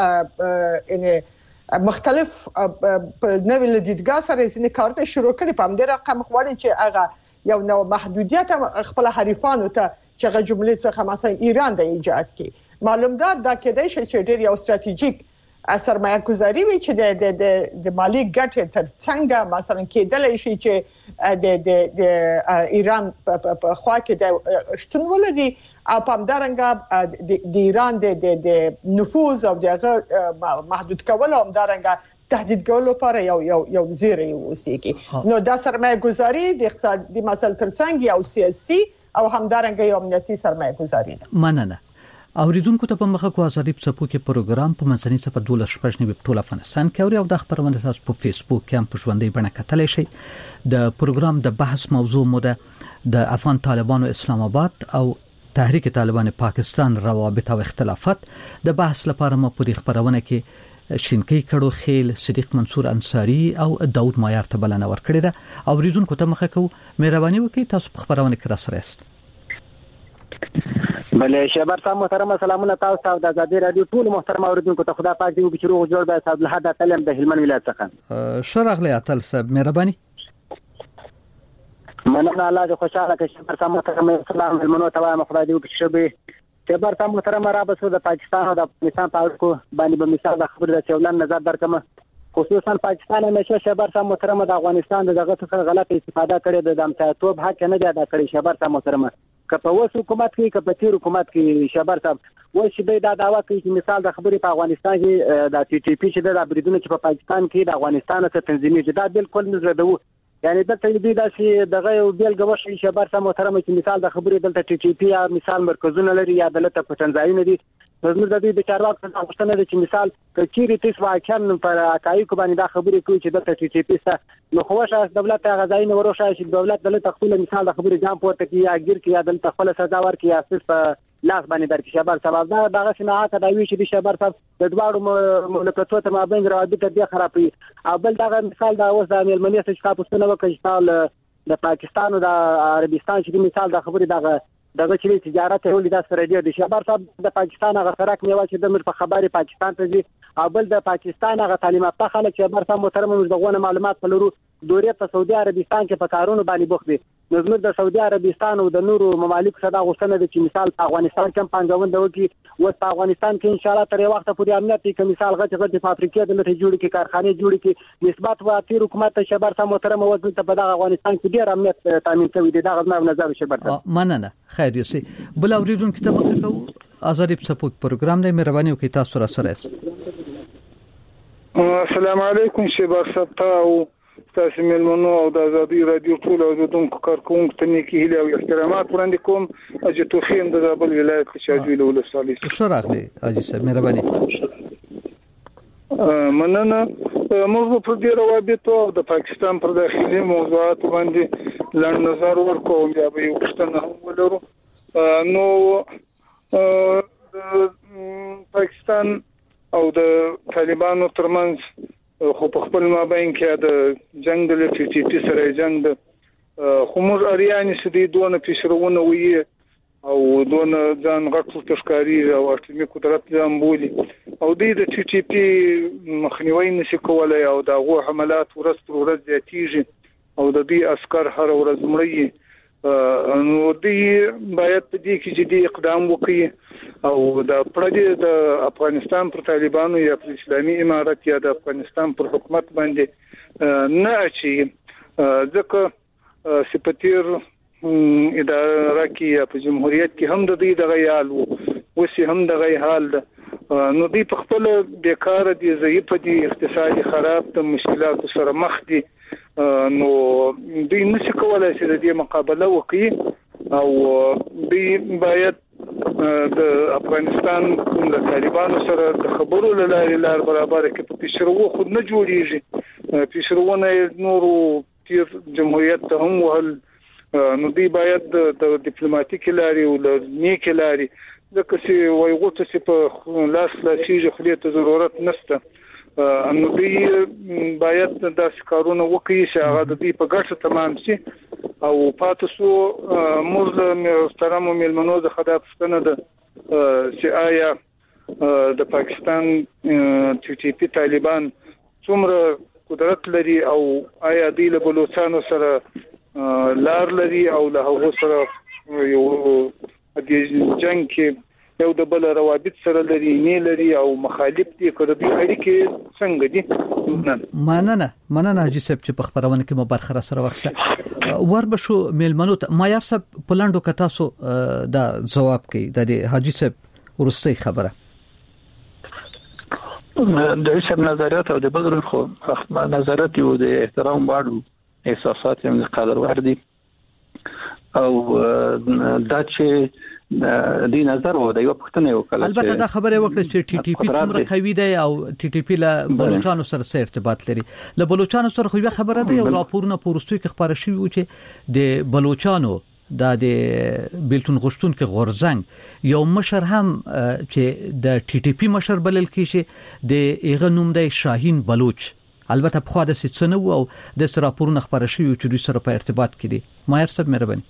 ان مختلف په نوې لدیدګاه سره ځینې کارونه شروع کړي په همدې رقم غواړي چې هغه یو نو محدودیت خپل حریفانو ته چې هغه جملې څخه مثلا ایران د ایجاد کړي معلوم ده دا کېدای شي چې ډېر یو استراتیژیک سرمایه گذاری وي چې د مالی ګټې ترڅنګ مثلا کېدلی شي چې د ایران په خوا کې د شتون ولري او په همدارنګه د ایران د نفوذ او دغه محدود کول او همدارنګه تهدید کولو لپاره یو زیری وسیږي نو دا سرمایه گذاری د اقتصادي مسل ترڅنګ یو سیاسي او همدارنګه یو امنیتي سرمایه گذاری ده. مننه. اوریدونکو ته په مخه کو ازادي په سپو کې پروګرام په منځني صفه 12 په ټول افغانستان کې او د خبرونه تاسو په فیسبوک کې هم په ژوندۍ بڼه کتلی شئ. د پروګرام د بحث موضوع مو د افغان طالبانو اسلام آباد او تحریک طالبان پاکستان روابط او اختلافات د بحث لپاره مو په خبرونه کې شینکی کړو خیل صدیق منصور انصاری او داود مایار ته بلنه ورکړه ده. اوریدونکو ته مخه کو مهرباني وکړئ تاسو په خبرونه کې را سره یاست. بله شبر صاحب محترم سلامونه تاسو ته د آزادي رادیو ټول محترم اوریدونکو ته خدا پاک دې وکړي روغ جوړ به صاحب له حد تلم د هلمند ولایت څخه شرغله اتل صاحب مهرباني مننه الله دې خوشاله کړي شبر صاحب محترم سلام هلمند ته وایم خدای دې وکړي شبي شبر صاحب محترم را بسو د پاکستان او د افغانستان په اړه کو باندې به مثال د خبرې د چولن نظر درکمه خصوصا پاکستان همیشه شبر صاحب محترم د افغانستان دغه څخه غلط استفاده کړې د امتیازتوب حق نه دی ادا کړی شبر صاحب محترم کپه وس حکومت کې کپه تیر حکومت کې شبر صاحب وایي چې دا دعوا کوي چې مثال د خبرې په افغانستان کې د ټي ټي پی چې د بریدونو چې په پاکستان کې د افغانستان سره تنظیمي دا بالکل نه زده وو یعنی د ته دې داسې دغه یو بیل غوښتي شبر صاحب محترم چې مثال د خبرې دلته ټي ټي پی یا مثال مرکزونه لري یا دلته پټنځایونه دي زموږ د دې چارواکو څخه غوښتنه ده چې مثال کچيري تاسو واکن پر حقایق باندې دا خبرې کوي چې دلته ټي ټي پی سره نو خوښه دولت غزاین وروشه چې دولت دلته خپل مثال د خبرې ځان پورته کوي یا ګیر کې یا دلته خپل سزا ورکړي یا اساس په لاس باندې درکې شبر سبب دا دغه صنعت دا وی چې شبر صاحب د دوړو مملکتونو ته مابین روابط دې خرابوي او بل دغه مثال دا اوس د المانیا څخه پوښتنه وکړي چې د پاکستان او د عربستان چې مثال د خبرې دغه چې تجارت ولې د سره دی شبر صاحب د پاکستان هغه سرک میوه چې د مر په خبري پاکستان ته ځي او بل د پاکستان هغه تعلیمات په خلک شبر صاحب محترم موږ دغه معلومات په لرو دورې په سعودي عربستان کې په کارونو باندې بوخت دي نو زموږ د سعودي عربستان او د نورو ممالکو سره غوښتنه ده چې مثال په افغانستان کې پانګونه وکړي او په افغانستان کې ان شاء الله تر یو وخت پورې امنیت کې مثال غټ فابریکې د لته جوړ کې کارخانه جوړ کې نسبت وا تیر حکومت شبر سم محترم وزن ته په دغه افغانستان کې ډیر امنیت تامین شوی دی. دغه زما نظر شبر مننه. خیر یوسي بل اوریدونکو ته مخه کو آزادی سپوک پروګرام دی. مهرباني وکړئ تاسو را سره است. السلام علیکم شبر سپتاو تاسو ملمنو او د آزادی رادیو ټول اوریدونکو کارکونکو ته نیکی هیله او احترامات وړاندې کوم. اجي توخین د زابل ولایت شاجوی له ولسوالۍ. شراغلی اجي صاحب مهرباني. مننه. موږ په دې روابط او د پاکستان پر داخلي موضوعات باندې لاندې نظر ورکوم یا به یو څه ولرو. نو پاکستان او د طالبانو ترمنځ خو په خپل مابین کې د جنگ د ټي ټي پی سره جنگ د خمر اریانی سدي دونه پیشرونه وي او دونه ځان غټ تشکاری او اټومي قدرت زمبولي او د ټي ټي پی مخنیوي نشي کولای او دغه حملات ورځ پر ورځ زیاتیږي او د دې عسكر هر ورځ مړی. نو دې باید په دې کې جدي اقدام وکړي او د پردې د افغانستان پر طالبانو یا پر اسلامي امارت یا د افغانستان پر حکومت باندې نه اچي ځکه سپتیر اداره کې یا په جمهوریت کې هم د دې دغه حال وو وسی هم دغه حال ده. نو دې په خپل بیکار دي ضعیف دي اقتصادي خراب ته مشکلات سره مخ دي. نو دوی نشي کولای چې د دې مقابله وکړي او دوی باید د افغانستان کوم د طالبانو سره د خبرو لار برابر کې په پیشرو خود نه جوړیږي. پیشروونه نورو تیر جمهوریت ته هم وهل. نو دوی باید د ډیپلوماټیک لاري او د نیک لاري ځکه چې وایي غوته چې په لاس لاسیږي خو ته ضرورت نشته. نو دوی باید داسې کارونه وکړي چې هغه د دې په ګټه تمام شي او پاتې سو. موږ له محترمو ملمنو د خدای پښتنه ده چې آیا د پاکستان ټي ټي پی طالبان څومره قدرت لري او آیا دوی له بلوچستان سره لار لري او له هغه سره یو د جنگ کې یو د بل روابط سره لري نه لري او مخالف دي کړه دي اړیکې څنګه دي. مننه حاجی صاحب چې په خبرونه کې مو برخه سره وخته وربشو ملمنو ته مایار صاحب پلاندو کتا سو دا جواب کوي د حاجی صاحب ورستي خبره د هیڅ نظریات او د بدر خو نظریات او د احترام واړو احساسات هم قدر وردي او دا چې دې نظر و د یو پښتنه وکړه. البته دا خبره وکړه چې ټي ټي پی څومره قوي دی او ټي ټي پی له بلوچستان سره څه ارتباط لري. له بلوچستان سره خو یو خبره ده او راپورونه پورستوي کې خبره شوی و چې د بلوچستانو د بیلتون غشتون کې غورزنګ یو مشر هم چې د ټي ټي پی مشر بلل کیږي د ایغه نوم دی شاهین بلوچ. البته په خاطر څه او د سره راپورونه خبره شوی چې دوی سره په ارتباط کې دي. مایر صاحب مهرباني.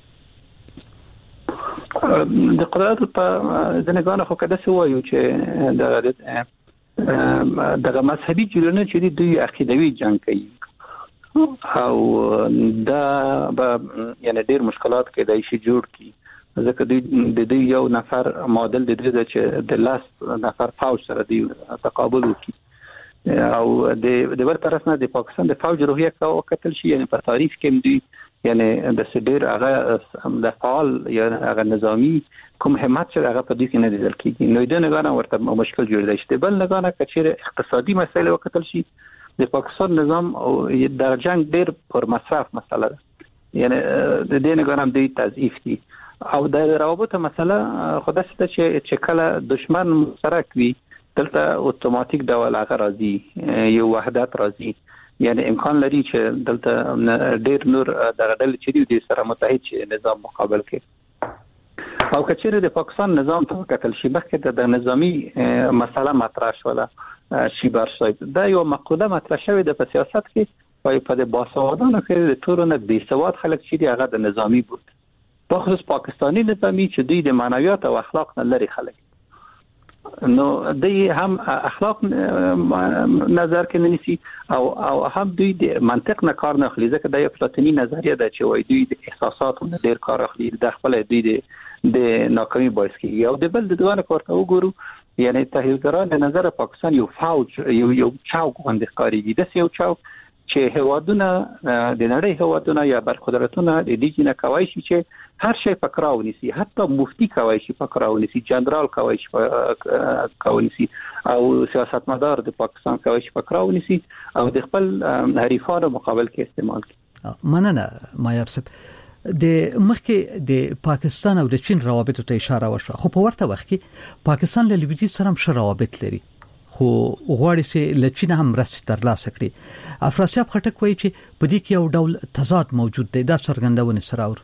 د قدرت په ځنګانه خو کده سو وایو چې د مذهبي جوړونه چې دوی عقیدوي جنگ کوي او دا یعنی ډیر مشکلات کې دای شي جوړ کی ځکه د دې یو نفر ماډل د دې چې د لاس نفر فوج سره دی تقابل وکي او د بل طرف نه د پاکستان د فوج روحیه کا وکتل شي یعنی په تاریخ کې دی یعنی د سډیر هغه د فعال یا هغه نظامی کوم همت چې هغه په دې کې نه دي کېږي. نو د نه ورته مشکل جوړ دی چې بل نه کچېره اقتصادي مسایل وکتل شي د پاکستان نظام او د جنگ ډیر پر مصرف مسله ده یعنی د دې نه غواړم د تضعیف دي او د روابط مسله خدای ست چې کله دشمن مشترک وي دلته اتوماتیک ډول هغه راځي یو وحدت راځي یعنی امکان لري چې دلته ډیر نور د غړل چې دي سره متحد شي نظام مقابل کې او کچېره د پاکستان نظام په کتل شي بخښه د نظامی مسله مطرح شوله شي برصید دا یو مقوله مطرح شوی د سیاست کې او په د باسوادانو کې د تورونه بې سواد خلک چې هغه د نظامی بود په خصوص پاکستانی نظامی چې دوی د معنویات او اخلاق نه لري خلک نو د هم اخلاق نظر کې ننسي او هم دوی د منطق نه کار نه اخلي ځکه د افلاطوني نظریه ده چې وایي دوی د احساساتو نه ډیر کار اخلي د خپل دوی د ناکامي باعث کیږي او د بل د دوه کارته وګورو یعنی تحلیلګران د نظر پاکستان یو فوج یو چاوک باندې ښکارېږي د یو چاوک چې هوادونه د نړۍ هوادونه یا برخدارتونه د دې جنه کوي چې هر شی پکراو نسی حتی مفتي کوي چې پکراو نسی جنرال کوي چې کوي نسی او سیاستمدار د پاکستان کوي چې پکراو نسی او د خپل حریفانو مقابل کې استعمال کوي. مننه مایار صاحب. د مخکې د پاکستان او د چین روابط ته اشاره وشوه خو په ورته وخت کې پاکستان له لویدیځ سره هم ښه روابط لري خو غواړي چې لچینه هم مرسته ترلاسه کړي. افراسیاب خټک وایي چې په دې کې یو ډول تضاد موجود دی دا څرګندونه سره اور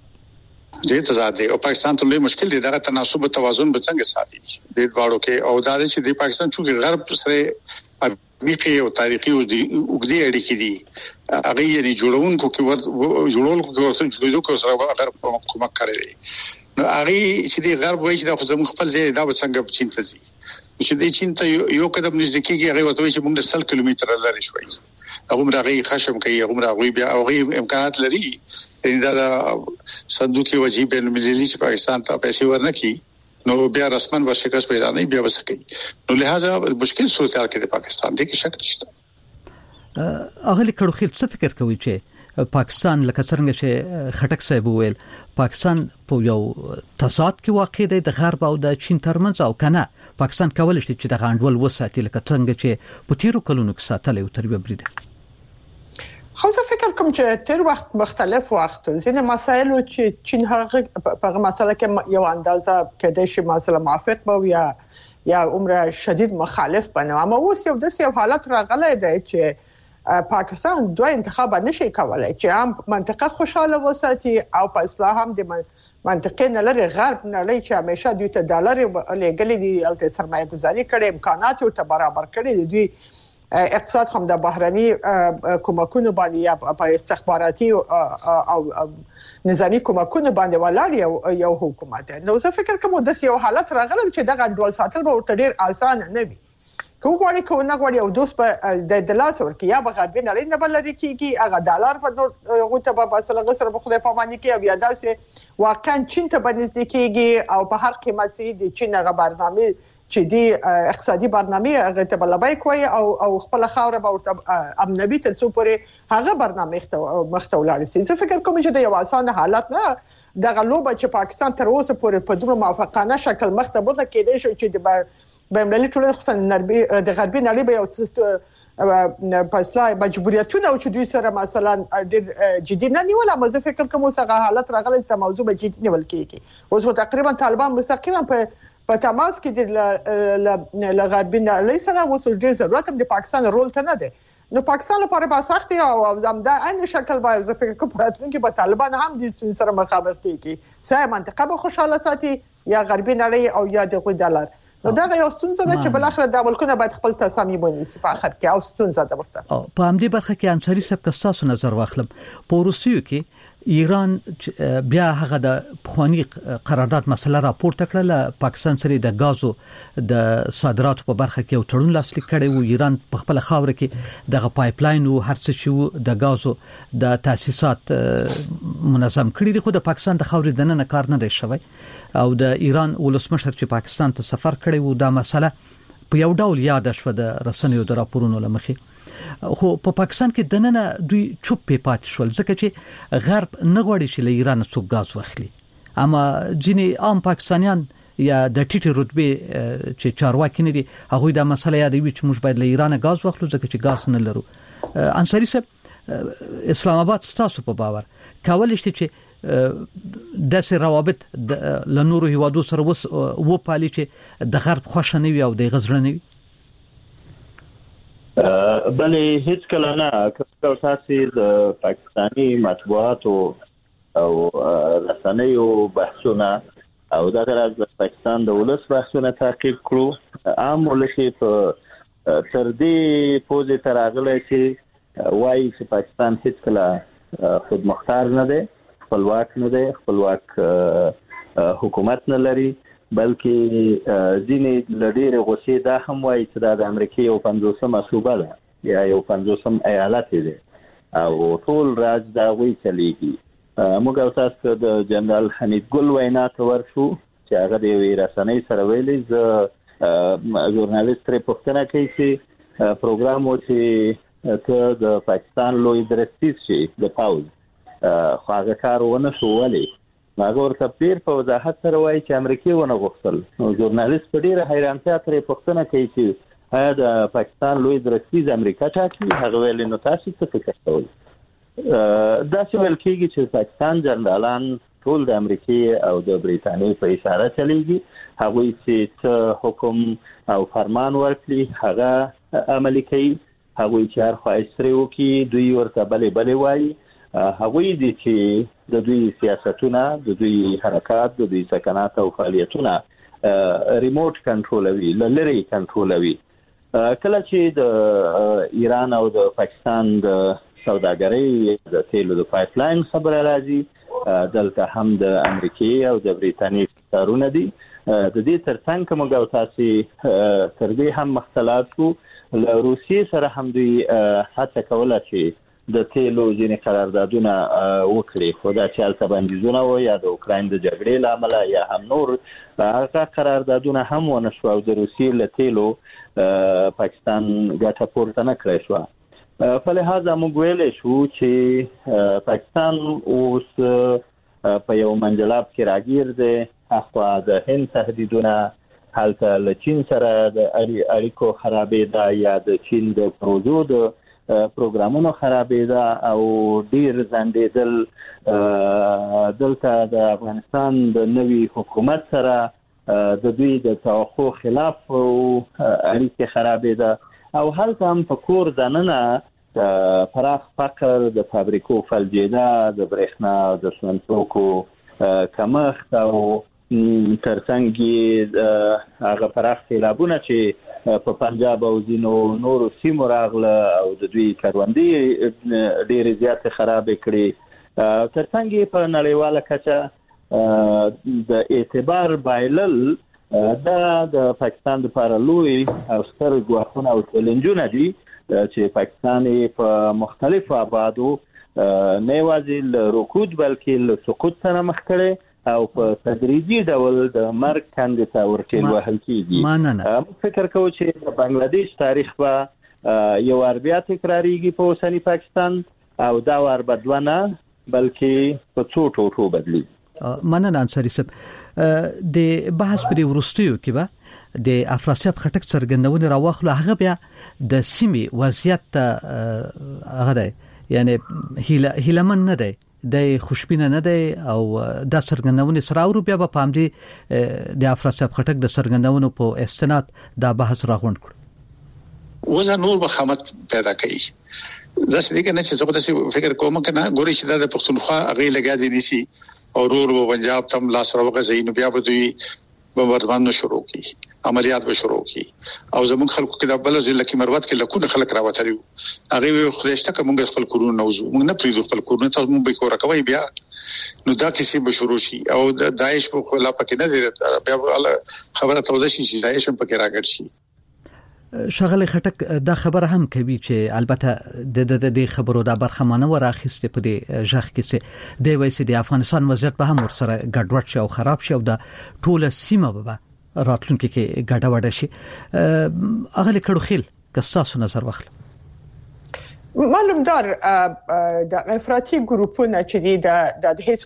دې تضاد دی او پاکستان ته لوی مشکل دی دغه تناسب او توازن به څنګه ساتي د دواړو کې او دا چې د پاکستان چې غرب سره میخي او تاریخي او وګړي اړیکې دي هغه یې جوړونکو کې ورسره جوړېدو سره غرب کومک کړی دی نو هغه چې د غرب وایي چې د خپل خپل ځای دا څنګه چین ته ځي چې د چین ته یو قدم نږدې کېږي هغه ورته چې موږ 100 کیلومتر لري شوي هغه راغی خشم کوي هغه راغوي بیا هغه امکانات لري دا صندوق وجیب المللي چې پاکستان ته پیسې ورنکي نو بیا رسمن ورشکست پیدا نه بیا وسکي نو لہذا مشکل صورتحال کې د پاکستان د کې شک نشته. اغلی کړو خیر څه فکر کوي چې پاکستان لکه څنګه چې خټک صاحب وویل پاکستان په یو تضاد کې واقع دی د غرب او د چین ترمنځ او کنه پاکستان کولای شي چې د غانډول وساتي لکه څنګه چې په تیرو کلونو کې ساتل او تربیه بریده. خو زه فکر کوم چې تیر وخت مختلف وخت ځینې مسایل چې چین هغه په مسله کې یو اندازه کېدای شي مسله موافق به یا عمره شدید مخالف بنه اما اوس یو حالت راغلی دی چې پاکستان دوه انتخاب نشي کولای چې هم منطقه خوشاله وساتي او په اصلاح هم د منطقې نه لري غرب نړۍ چې همیشه دوی ته ډالر لګلې دي الته سرمایه گذاري کړي امکانات ورته برابر کړي دي دوی اقتصاد هم د بهرني کومکونو باندې یا په استخباراتي او نظامی کومکونو باندې ولاړ یو حکومت نو زه فکر کوم د یو حالت راغلی چې دغه ډول ساتل به ورته ډیر اسانه نه وي کوم نه غواړي او دوس په د لاس ورکی یا به غربي نړۍ نه بل لري کیږي هغه ډالر په غوته په مثلا غسر په خدای پاماني کې بیا داسې واقعا چین ته بنځد کیږي او په هر قیمت سي د چین غ برنامه چې دی اقتصادي برنامه هغه ته بلبای کوي او خپل خاور به ورته امنبي تر څو پورې هغه برنامه مختولاري سي زه فکر کوم چې د یو اسانه حالت نه د غلوبه چې پاکستان تر اوسه پورې په دومره موافقانه شکل مخته بوده کېدای شي چې د بین‌المللي ټولنې خصوصا د غربي نړۍ به یو فیصله مجبوریتونه او چې دوی سره مثلا ډېر جدي نه نیول اما زه فکر کوم چې حالت راغلی چې موضوع به جدي نیول کېږي اوس تقریبا طالبان مستقیما په تماس کې د غربي نړۍ سره وسل ډېر ضرورت هم د پاکستان رول ته نه دی نو پاکستان لپاره به سخت او دا عین شکل به زه فکر کوم راتلونکي به طالبان هم د سره مخامخ کېږي سه منطقه به خوشاله ساتي یا غربي نړۍ او یا د ډالر نو دا یو ستونزه ده چې بل اخر د ملکونو باید خپل تصامیم ونیسي په اخر کې او ستونزه ده ورته په همدې برخه کې انصاری صاحب کستاسو نظر واخلم په روسیو کې ایران بیا هغه د پخوانی قرارداد مسله راپورته کړله پاکستان سره د غازو د صادراتو په برخه کې یو تړون لاسلیک کړی و ایران په خپل خاور کې دغه پایپ لاین او هر څه چې د غازو د تاسیسات منظم کړی دي خو د پاکستان د خاورې دننه کار نه دی شوی او د ایران ولسمشر چې پاکستان ته سفر کړی و دا مسله په یو ډول یاد شوه د رسنیو د راپورونو لمخې خو په پاکستان کې دننه دوی چوپ پاتې شول ځکه چې غرب نه غواړي چې له ایران څخه غاز واخلي اما ځینې عام پاکستانیان یا د ټیټه رتبه چې چارواکي نه دي هغه د مسله یادوي چې موږ باید له ایران غاز واخلو ځکه چې غاز نه لرو. انصاری صاحب اسلام آباد ستاسو په باور کولای شي چې داسې روابط له نورو هیوادو سره و پالي چې د غرب خوښ نه وي او د غزړه نه وي بلې هیڅ کله نه که تاسو د پاکستاني مطبوعاتو او رسنیو بحثونه او دغه د پاکستان د ولس بحثونه تعقیب کړو عام ولشي په تر دې پوزې تر اغله چې وایي چې پاکستان هیڅ کله خودمختار نه دی خپلواک نه دی خپلواک حکومت نه لري بلکې ځینې لډېر غوسې دا هم وایي چې دا د امریکای یو 50مه صوبه ده یا یو 50م ایالت دی او ټول راج دا وی چلیږي. موږ او تاسو د جنرال حمید ګل وینا ته ورشو چې هغه د رسنۍ سره ویلي ز ژورنالیست تر پښتنه کوي چې پروګرام و چې ته د پاکستان لوی درستیز شي د پاوز خو هغه کار ونه شو ولې هغه ورته پیر په وضاحت سره وایي چې امریکای ونه غوښتل. نو ژورنالیست په ډیره حیرانتیا تر پښتنه کوي چې آیا د پاکستان لوی درستیز امریکا ټاکي؟ هغه ویل نو تاسو څه فکر کوئ؟ دا چې ویل کېږي چې پاکستان جنرالان ټول د امریکای او د بریټانیې په اشاره چلیږي. هغوی چې څه حکم او فرمان ورکړي هغه عملي کوي. هغوی چې هر خواهش سره وکړي دوی ورته بلې وایي. هغوی دي چې د دوی سیاستونه د دوی حرکات د دوی سکنات او فعالیتونه ریموټ کنټرولوي لری کنټرولوي. کله چې د ایران او د پاکستان د سوداګرۍ د تیلو د پایپ لاین خبره راځي دلته هم د امریکای او د بریټانیې کارونه دي. د دې ترڅنګ کوم او تاسو تر دې هم مختلف شو له روسیې سره هم دوی هڅه کوله چې د تیلو ځینې قراردادونه وکړي خو دا چې البته بندیزونه و یا د اوکراین د جګړې لامل یا هم نور هغه قراردادونه هم ونه شو او د روسیې له تیلو پاکستان ګټه پورته نه کړی شو. په لحاظه موږ ویلی شو چې پاکستان اوس په یو منجلاب کې راګیر دی. اخوا د هند تهدیدونه هلته له چین سره د اړیکو خرابېده یا د چین د پروژو د پروګرامونو خرابېده او ډیر ځنډېدل. دلته د افغانستان د نوي حکومت سره د دوی د توقع خلاف اړیکې خرابېده او هلته هم په کور دننه پراخ فقر د فابریکو فلجېده د برېښنا د سمنټوکو کمښت او ترڅنګ هغه پراخ سیلابونه چې په پنجاب او ځینو نورو سیمو راغله او د دوی کروندې ډېرې زیاتې خرابې کړې. ترڅنګ په نړیواله کچه د اعتبار بایلل دا د پاکستان لپاره لوی او ستر ګواښونه او چیلنجونه دي چې پاکستان په مختلفو ابعادو نه یوازې له رکود بلکې له سقوط سره مخ کړي او په تدریجي ډول د مرګ کندې ته ورټېل وهل کېږي. فکر کوم چې د بنگلاديش تاریخ به یو وار بیا تکراریږي په اوسنی پاکستان او دا وار بدلونه بلکې په څو ټوټو بدلیږي. مننه انصاری صاحب. د بحث پر ورستیو کې به د افراسیاب خټک څرګندونه راوخله هغه بیا د سیمې وضعیت هغه دی یعنی هیلمن نه دی د خوشبینه نه دی او د څرګندونې سره او بیا په پام دي د افراسیاب خټک د څرګندونو په استناد دا بحث راغونډ کړ. وزه نور بخامت پیدا کوي. دا څه دي کنه چې زه په فکر کوم کنه ګوري چې د پښتونخوا هغه لګا دي نسی او رور پنجاب تم لاس راوغه زین بیا به دوی بمردمان شروع کی عملیات به شروع کی او زمون خلکو کې د بل ځل کې مروت کې لکونه خلک راوتلی هغه خدایشته کوم خپل کورونه نوزو موږ نه پریدو خپل کورونه ته موږ به کور کوي بیا نو دا کیسه به شروع شي او د داعش په خلاف کې نه دی بیا خبره توده شي چې داعش هم پکې راګړ شي. شغله خټک دا خبره هم کوي چې البته د خبرو دا برخمانه وراخسته په دې ژغ کې چې د وایسي د افغانستان وضعیت به هم ورسره ګډوډ شي او خراب شي او د ټوله سیمه به راتلونکي کې ګډوډ شي. اغه کړو خل کستاسو نظر واخله. معلوم دار د افراطي ګروپونه چې د هیڅ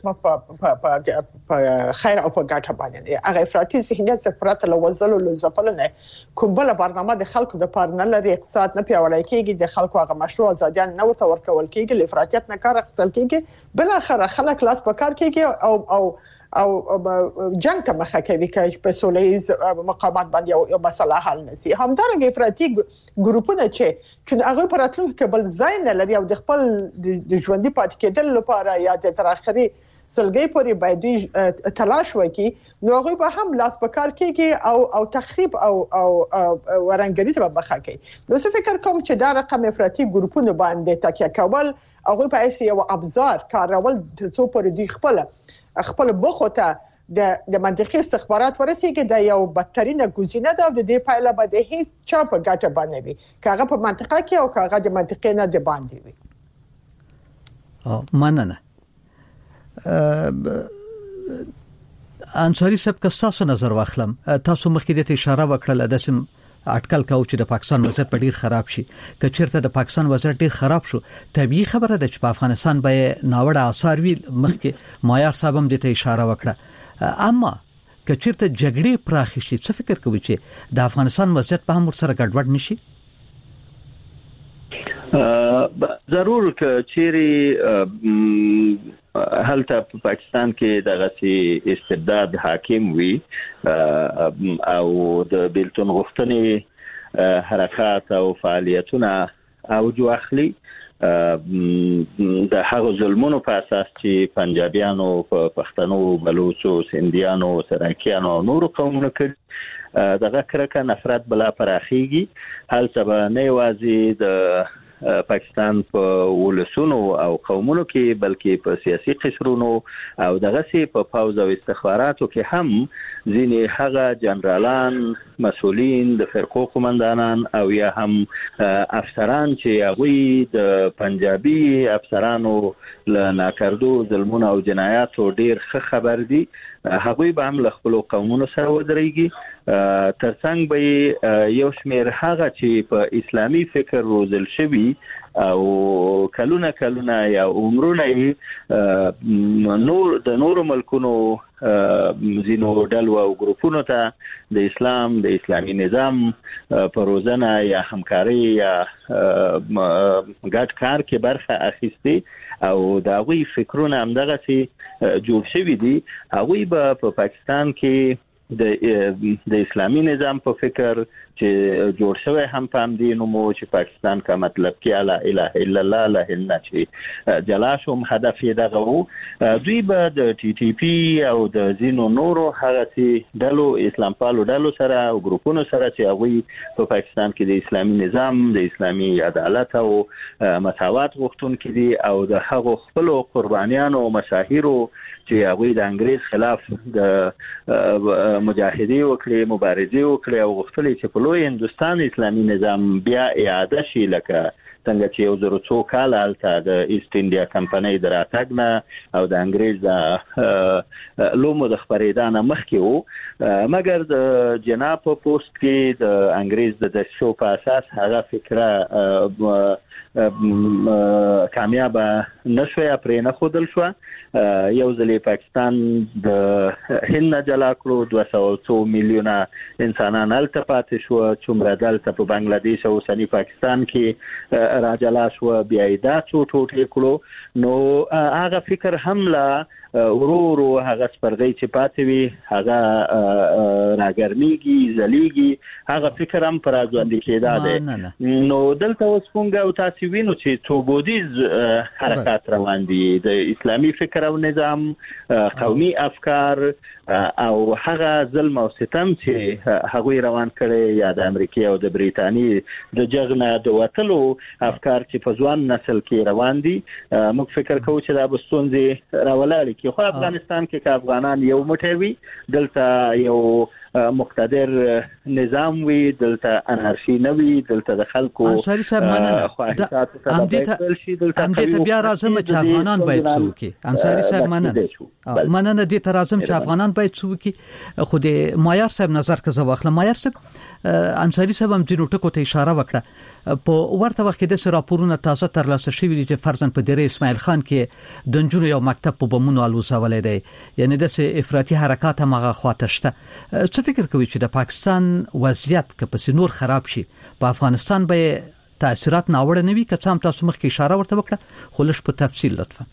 په خیر او په ګټه باندې هغه افراطي ذهنیت زفرات له وزلو له ځپلنه کوم بل برنامه د خلکو د پارنه لري اقتصاد نه پیاوړی کیږي د خلکو هغه مشروع ازادیان نه ورته ورکول کیږي لفراتیت نه کار اخیستل کیږي بل اخر خلک لاس په کار کیږي او جنگ ته مخه کوي چې په سولېز مقامات باندې یو مسله حل نشي. همدارنګه افراطي ګروپونه چې هغه پر راتلونکي کې بل ځای نه لري او د خپل د ژوندۍ پاتې کېدل لپاره یا د تر اخري سلګي پورې باید تلاش وکړي نو هغه به هم لاس په کار کېږي او تخریب او ورانګري ته مخه کوي. نو څه فکر کوم چې دا رقم افراطي ګروپونه باندې تکیه کول هغه په اساس یو ابزار کارول تر څو پورې دی خپل بخوته د منطقي استخبارات ورسیږي د یو بدترینه گزینه ده د دې پایله به د هیڅ چا په ګټه باندې وي کاغه په منطقه کې او کاغه د منطقې نه د باندې وي. مننه. انصاری صاحب که تاسو نظر واخلم تاسو مخکې د اشاره وکړه د سم اټکل کوي چې د پاکستان وضعیت په ډیر خراب شي که چیرته د پاکستان وضعیت ډیر خراب شو طبيعي خبره ده چې په افغانستان به ناوړه آثار وي مخکې مایار صاحب هم د ته اشاره وکړه اما که چیرته جګړې پراخ شي څه فکر کوي چې د افغانستان وضعیت په هم ورسره ګډوډ نشي؟ ضرور که چیرې هلته په پاکستان کې دغه استبداد حاکم وي او د بیلتون غوښتنې حرکات او فعالیتونه اوج واخلي د هغو ظلمونو په اساس چې پنجابیانو پښتنو بلوچو سندیانو سرایکیانو او نورو قومونو کې دغه کرکه نفرت بلا پراخيږي هلته به نه یوازې د پاکستان په ولسونو او قومونو کې بلکې په سیاسي قشرونو او دغه سي په پاوز او استخباراتو کې هم ځینې هغه جنرالان مسؤلین د فرقو قومندانان او یا هم افسران چې هغه د پنجابي افسرانو له ناکردو ظلمونو او جنایاتو ډیر خبر دي هغه به هم له خپل قومونو سره ودرېږي ترڅنګ به یو شمېر هغه چې په اسلامي فکر روزل شوی او کلونه یا عمرونه نور د نورو ملکونو زینو ډلو او ګروپونو ته د اسلام د اسلامي نظام پروزنه یا همکاري یا ګډ کار کې برخه اخیستي او دا غوي فکرونه هم دغه سي جوړ شوی دي هغه په پاکستان کې د اسلامي نظام په فکر چې جوړ شوی هم پام دي نو مو چې پاکستان کا مطلب کې لا اله الا الله لا الا چې جلاشم هدف یې دغه وو دوی به د ټي ټي پی او د زینو نورو هغه سي دلو اسلام پالو دلو سره او ګروپونو سره چې هغه په پاکستان کې د اسلامي نظام د اسلامي عدالت او مساوات غوښتونکي دي او د هغو خپل قربانيانو او مشاهیرو چې هغه د انګريز خلاف د مجاهدي وکړي مبارزه وکړي او غوښتل چې په لوی هندستان اسلامي نظام بیا اعاده شي لکه څنګه چې یو زرو څو کال الته د ایست انډیا کمپنۍ دراتګ نه او د انګريز د لومو د خبرېدانه مخکې وو مګر د جناب په پوسټ کې د انګريز د شو په اساس هغه فکره کامیاب نشوي پرې نه خودل شو یو ځلې پاکستان د هند جلا کړو 200 میلیونه انسانان الته پاتې شو چې دلته په بنگلاديش او سنی پاکستان کې راجلا شو بیا دا ټوټه کړو نو هغه فکر حمله ورورو هغه سپرغی چې پاتې وي هغه راګرميږي زليږي هغه فکر هم پر ځوندې کېدا ده نو دلته اوس څنګه او تاسو وینو چې توبودیز حرکت روان دي د اسلامي فکر او نظام قومي افکار او هغه ظلم او ستم چې هغه روان کړي یا د امریکا او د بریتانی د جګړه د وټلو افکار چې په ځوان نسل کې روان دي موږ فکر کوو چې دا بستونځي راولالي چې خو افغانستان کې افغانان یو موټی دلته یو مقتدر نظام وی دلته انارشي نه وی دلته د خلکو انصاری صاحب مننه هم دې بیا راځم چې افغانان باید څوکي انصاری صاحب مننه دې ته راځم چې افغانان باید څوکي خو د مایار صاحب نظر که زه واخلم مایار صاحب انصاری صاحب هم ځینو ټکو ته اشاره وکړه په ورته وخت کې د راپورونو تازه ترلاسه شوي دي چې فرضاً په دره اسماعیل خان کې د نجونو یو مکتب په بمونو الوزولې دی یعنی د افراطي حرکات هم هغه خواته شته څه فکر کوي چې د پاکستان وضعیت که پس نور خراب شي په افغانستان به تاثیرات ناوړه نه وي که څه هم تاسو مخکې اشاره ورته وکړه خو لږ په تفصیل لطفا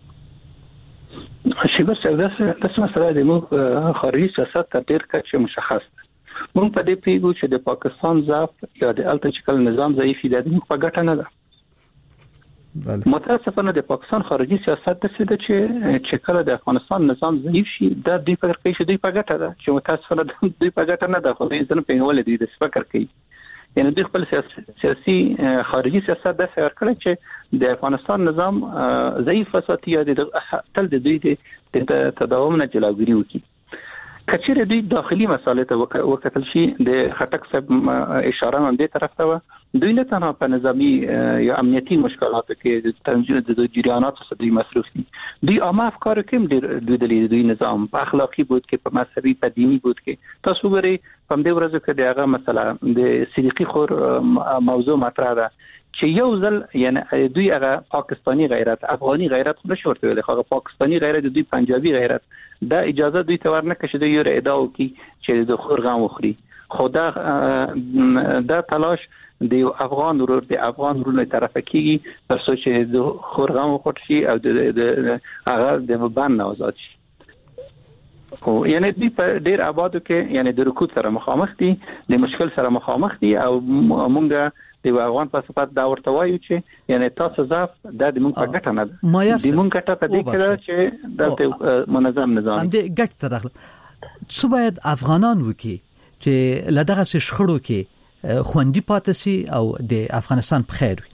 شي بس دا مسله د موږ خارجي سیاست ته ډیر کچې مشخص مونږ په دې پیګو چې د پاکستان ضعف یا د التچکل نظام ضعیف دی موږ په ګټه نه ده متاسفانه د پاکستان خارجي سیاست د څه چې کله د افغانستان نظام ضعیف شي دا د فکر کوي چې دوی په ګټه ده چې متاسفانه دوی په ګټه نه ده خو ځنه په ول دي د فکر کوي یعنی دوی خپل سیاسي خارجي سیاست د فکر کړي چې د افغانستان نظام ضعیف وساتي یا د تل د دوی د تداوم نه جلوګیری وکړي کچېره دوی داخلي مسالې ته وکتل شي د خټک صاحب اشاره هم دې طرف ته و دوی نه تنها په نظامی یا امنیتي مشکلاتو کې د تنظیم د جریاناتو څخه دوی مصروف دي دوی عامه افکار کې دوی نظام په اخلاقی بود کې په مذهبي په دینی بود کې تاسو ګورئ په دې ورځو کې دغه مسله د صدیقي خور موضوع مطرح ده چې یو ځل یعنی دوی هغه پاکستانی غیرت افغاني غیرت خو نشو ورته ویل هغه پاکستانی غیرت دوی پنجابي غیرت دا اجازه دوی ته ورنکړه چې دوی یو ادعا وکړي چې د خور غم وخوري خو دا تلاش د افغان ورور د افغان ورور طرف کېږي تر څو چې د خور غم وخوري شي او د هغه د مبان آزاد شي او یعنی دوی په ډیر آبادو کې یعنی د رکود سره مخامخ دي د مشکل سره مخامخ دي او مونږ د افغان په صفات دا ورته وایو چې یعنی تاسو ضعف د موږ په ګټه نه ده د موږ ګټه په دې کې ده چې د منظم نظام هم د ګټه ته داخله څه باید افغانان وکړي چې لدغه شخړو کې خوندي پاتې سي او د افغانستان په خیر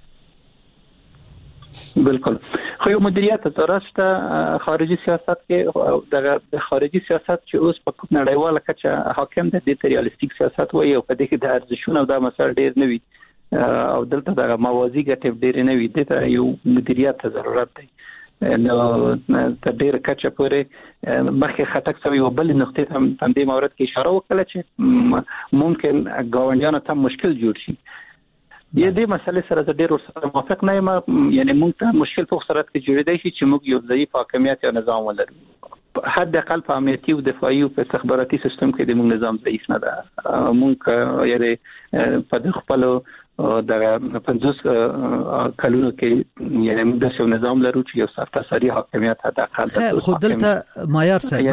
وي بالکل خو یو مدیریت ترسته خارجي سیاست کې د خارجي سیاست چې اوس په کوم نړیواله کچه حاکم ده د ریالیستیک سیاست وایي او په دې کې د ارزښتونو او د مسایل ډیر نه وي او دلته د موازی ګټې ډېر نه وي د یو مدیریت ضرورت دی نو تر ډېر کچه پورې مخکې خټک سوي او بل نقطې هم په دې مورد کې اشاره وکړه چې ممکن ګاونډیانو ته مشکل جوړ شي دې مسلې سره ډېر سره موافق نه یم یعنی موږ ته مشکل په صورت کې جوړېدای شي چې موږ یو ضعیف حاکمیت او نظام ولرو حد اقل په امنیتي او دفاعي او استخباراتي سیستم کې د موږ نظام ضعیف نه ده موږ یعنی په خپل د 50 کلونو کې یعنی موږ د نظام لرو چې یو سرتاسري حاکمیت حد اقل خو دلته معیار صاحب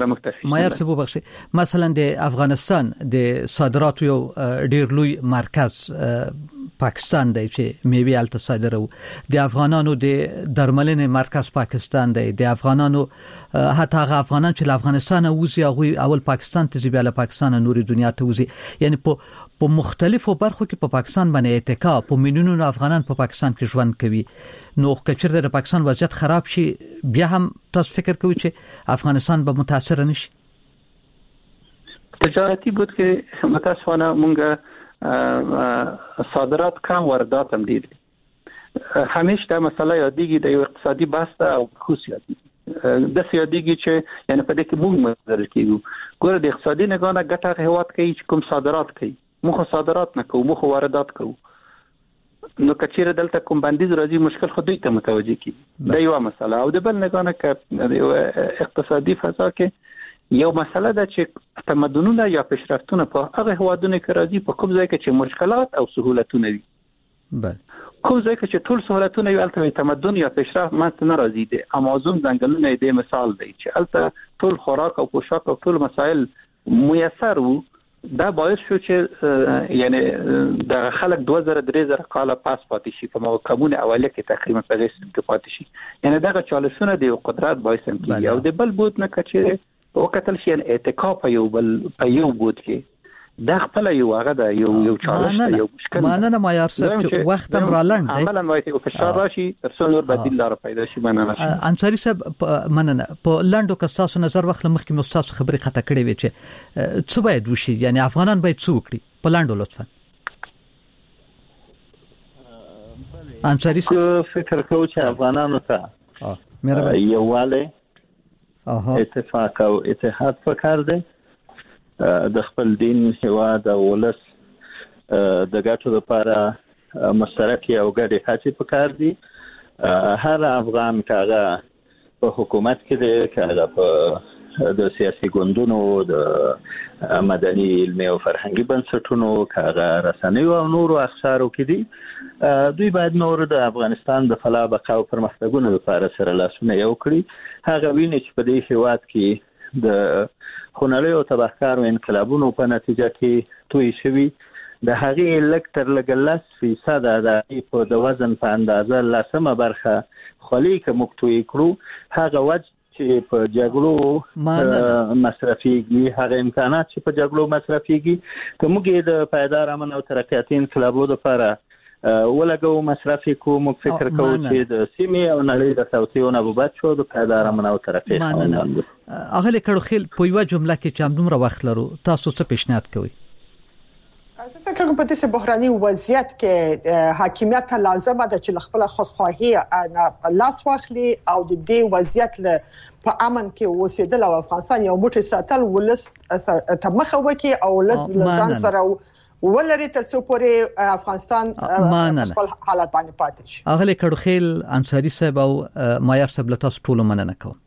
مثلا د افغانستان د صادراتو یو ډیر لوی مرکز پاکستان دی چې میوه الته صادرو د افغانانو د درملنې مرکز پاکستان دی د افغانانو حتی هغه افغانان چې له افغانستان وځي هغه اول پاکستان ته ځي بیا له پاکستان نوري دنیا ته وځي یعنی په مختلفو برخو کې په پاکستان باندې اتکا په میلیونونو افغانان په پاکستان کې ژوند کوي نو کچر د پاکستان وضعیت خراب شي بیا هم تاسو فکر کوئ چې افغانستان به متاثر نشي تجارتي بود کې متاسفانه مونږ صادرات کم واردات هم دي همیشه دا مسله یادېږي د یو اقتصادي بحث او خصوصیت د سیادېږي چې یعنی په دې کې موږ مدرل کیږو ګوره د اقتصادي نگاه ګټه هواد کوي چې کوم صادرات کوي موږ صادرات نه کوو موږ واردات کوو نو کچېره دلته کوم بندیز راځي مشکل خو دوی ته متوجه کی دا یو مسله او د بل نگاه نه کې اقتصادي فضا کې یو مسله ده چې تمدنونه یا پیشرفتونه په هغه هوادونو کې راځي په کوم ځای کې چې مشکلات او سہولتونه وي بله کوم ځای کې چې ټول سہولتونه یو الته تمدن یا پیشرفت ماته نه راځي د امازون ځنګلونه دې مثال دی چې الته ټول خوراک او پوشاک او ټول مسائل میسر وو دا باعث شو چې یعنی د خلک 2000 کال پاس پاتې شي په موکمون اولیه کې تقریبا په غیس کې پاتې شي یعنی دا چالشونه د قدرت باعث هم کیږي او د بل بود نه کچې وکتل شي اعتکاف په یو بود کې دا خپل یو هغه دا یو چالش یو مشکل مانه معیار صاحب چې وخت هم را لنډ دی عملاً وایي او فشار راشي ترڅو نور بدیل لار پیدا شي مننه انصاری صاحب مننه په لنډو کې تاسو نظر وخت مخکې مو تاسو خبرې خطا کړې وي چې څه باید وشي یعنی افغانان باید څه وکړي په لنډو لطفا انصاری صاحب فکر کوم چې افغانانو ته یواله اتفاق او اتحاد پکار دی د خپل دین هیواد او ولس د ګټو لپاره مشترک او ګډې هڅې پکار دي هر افغان کاغه په حکومت کې دی کاغه په د سیاسي ګوندونو د مدني علمي او فرهنګي بنسټونو کاغه رسنیو او نورو اخشارو کې دي دوی باید نور د افغانستان د فلاح بقا او پرمختګونو لپاره سره لاسونه یو کړي هغه ویني چې په دې هیواد کې د خونړیو او تبهکارو انقلابونو په نتیجه کې توی شوي د هغې لږ تر لږه 10% د وزن په اندازه لسمه برخه خولي که موږ توی کړو هغه وجه چې په جګړو مصرفيږي هغه امکانات چې په جګړو مصرفيږي که موږ د پایدار امن او ترقیاتي انقلابو لپاره ولګو مصرف کو موږ فکر کوو چې د سیمې او نړۍ د توسعې نه بعد شو د پایدار امن او ترقۍ خاوندان اغه لیکړو خل په یو جمله کې چې همدومره وخت لرو تاسو څه پیشنهاد کوئ؟ زه فکر کوم په دې بحراني وضعیت کې حاکمیت لازمه ده چې خپل خودخواهي لاس واخلي او د دې وضعیت له په امن کې اوسېدل او افغانستان یو موټی ساتل ولس تمخه وکي او ولس لزان سره ولري تر څو پورې افغانستان خپل حالت باندې پاتې شي. اغه لیکړو خل انصاری صاحب او مایر صاحب له تاسو ټول مننه کوم.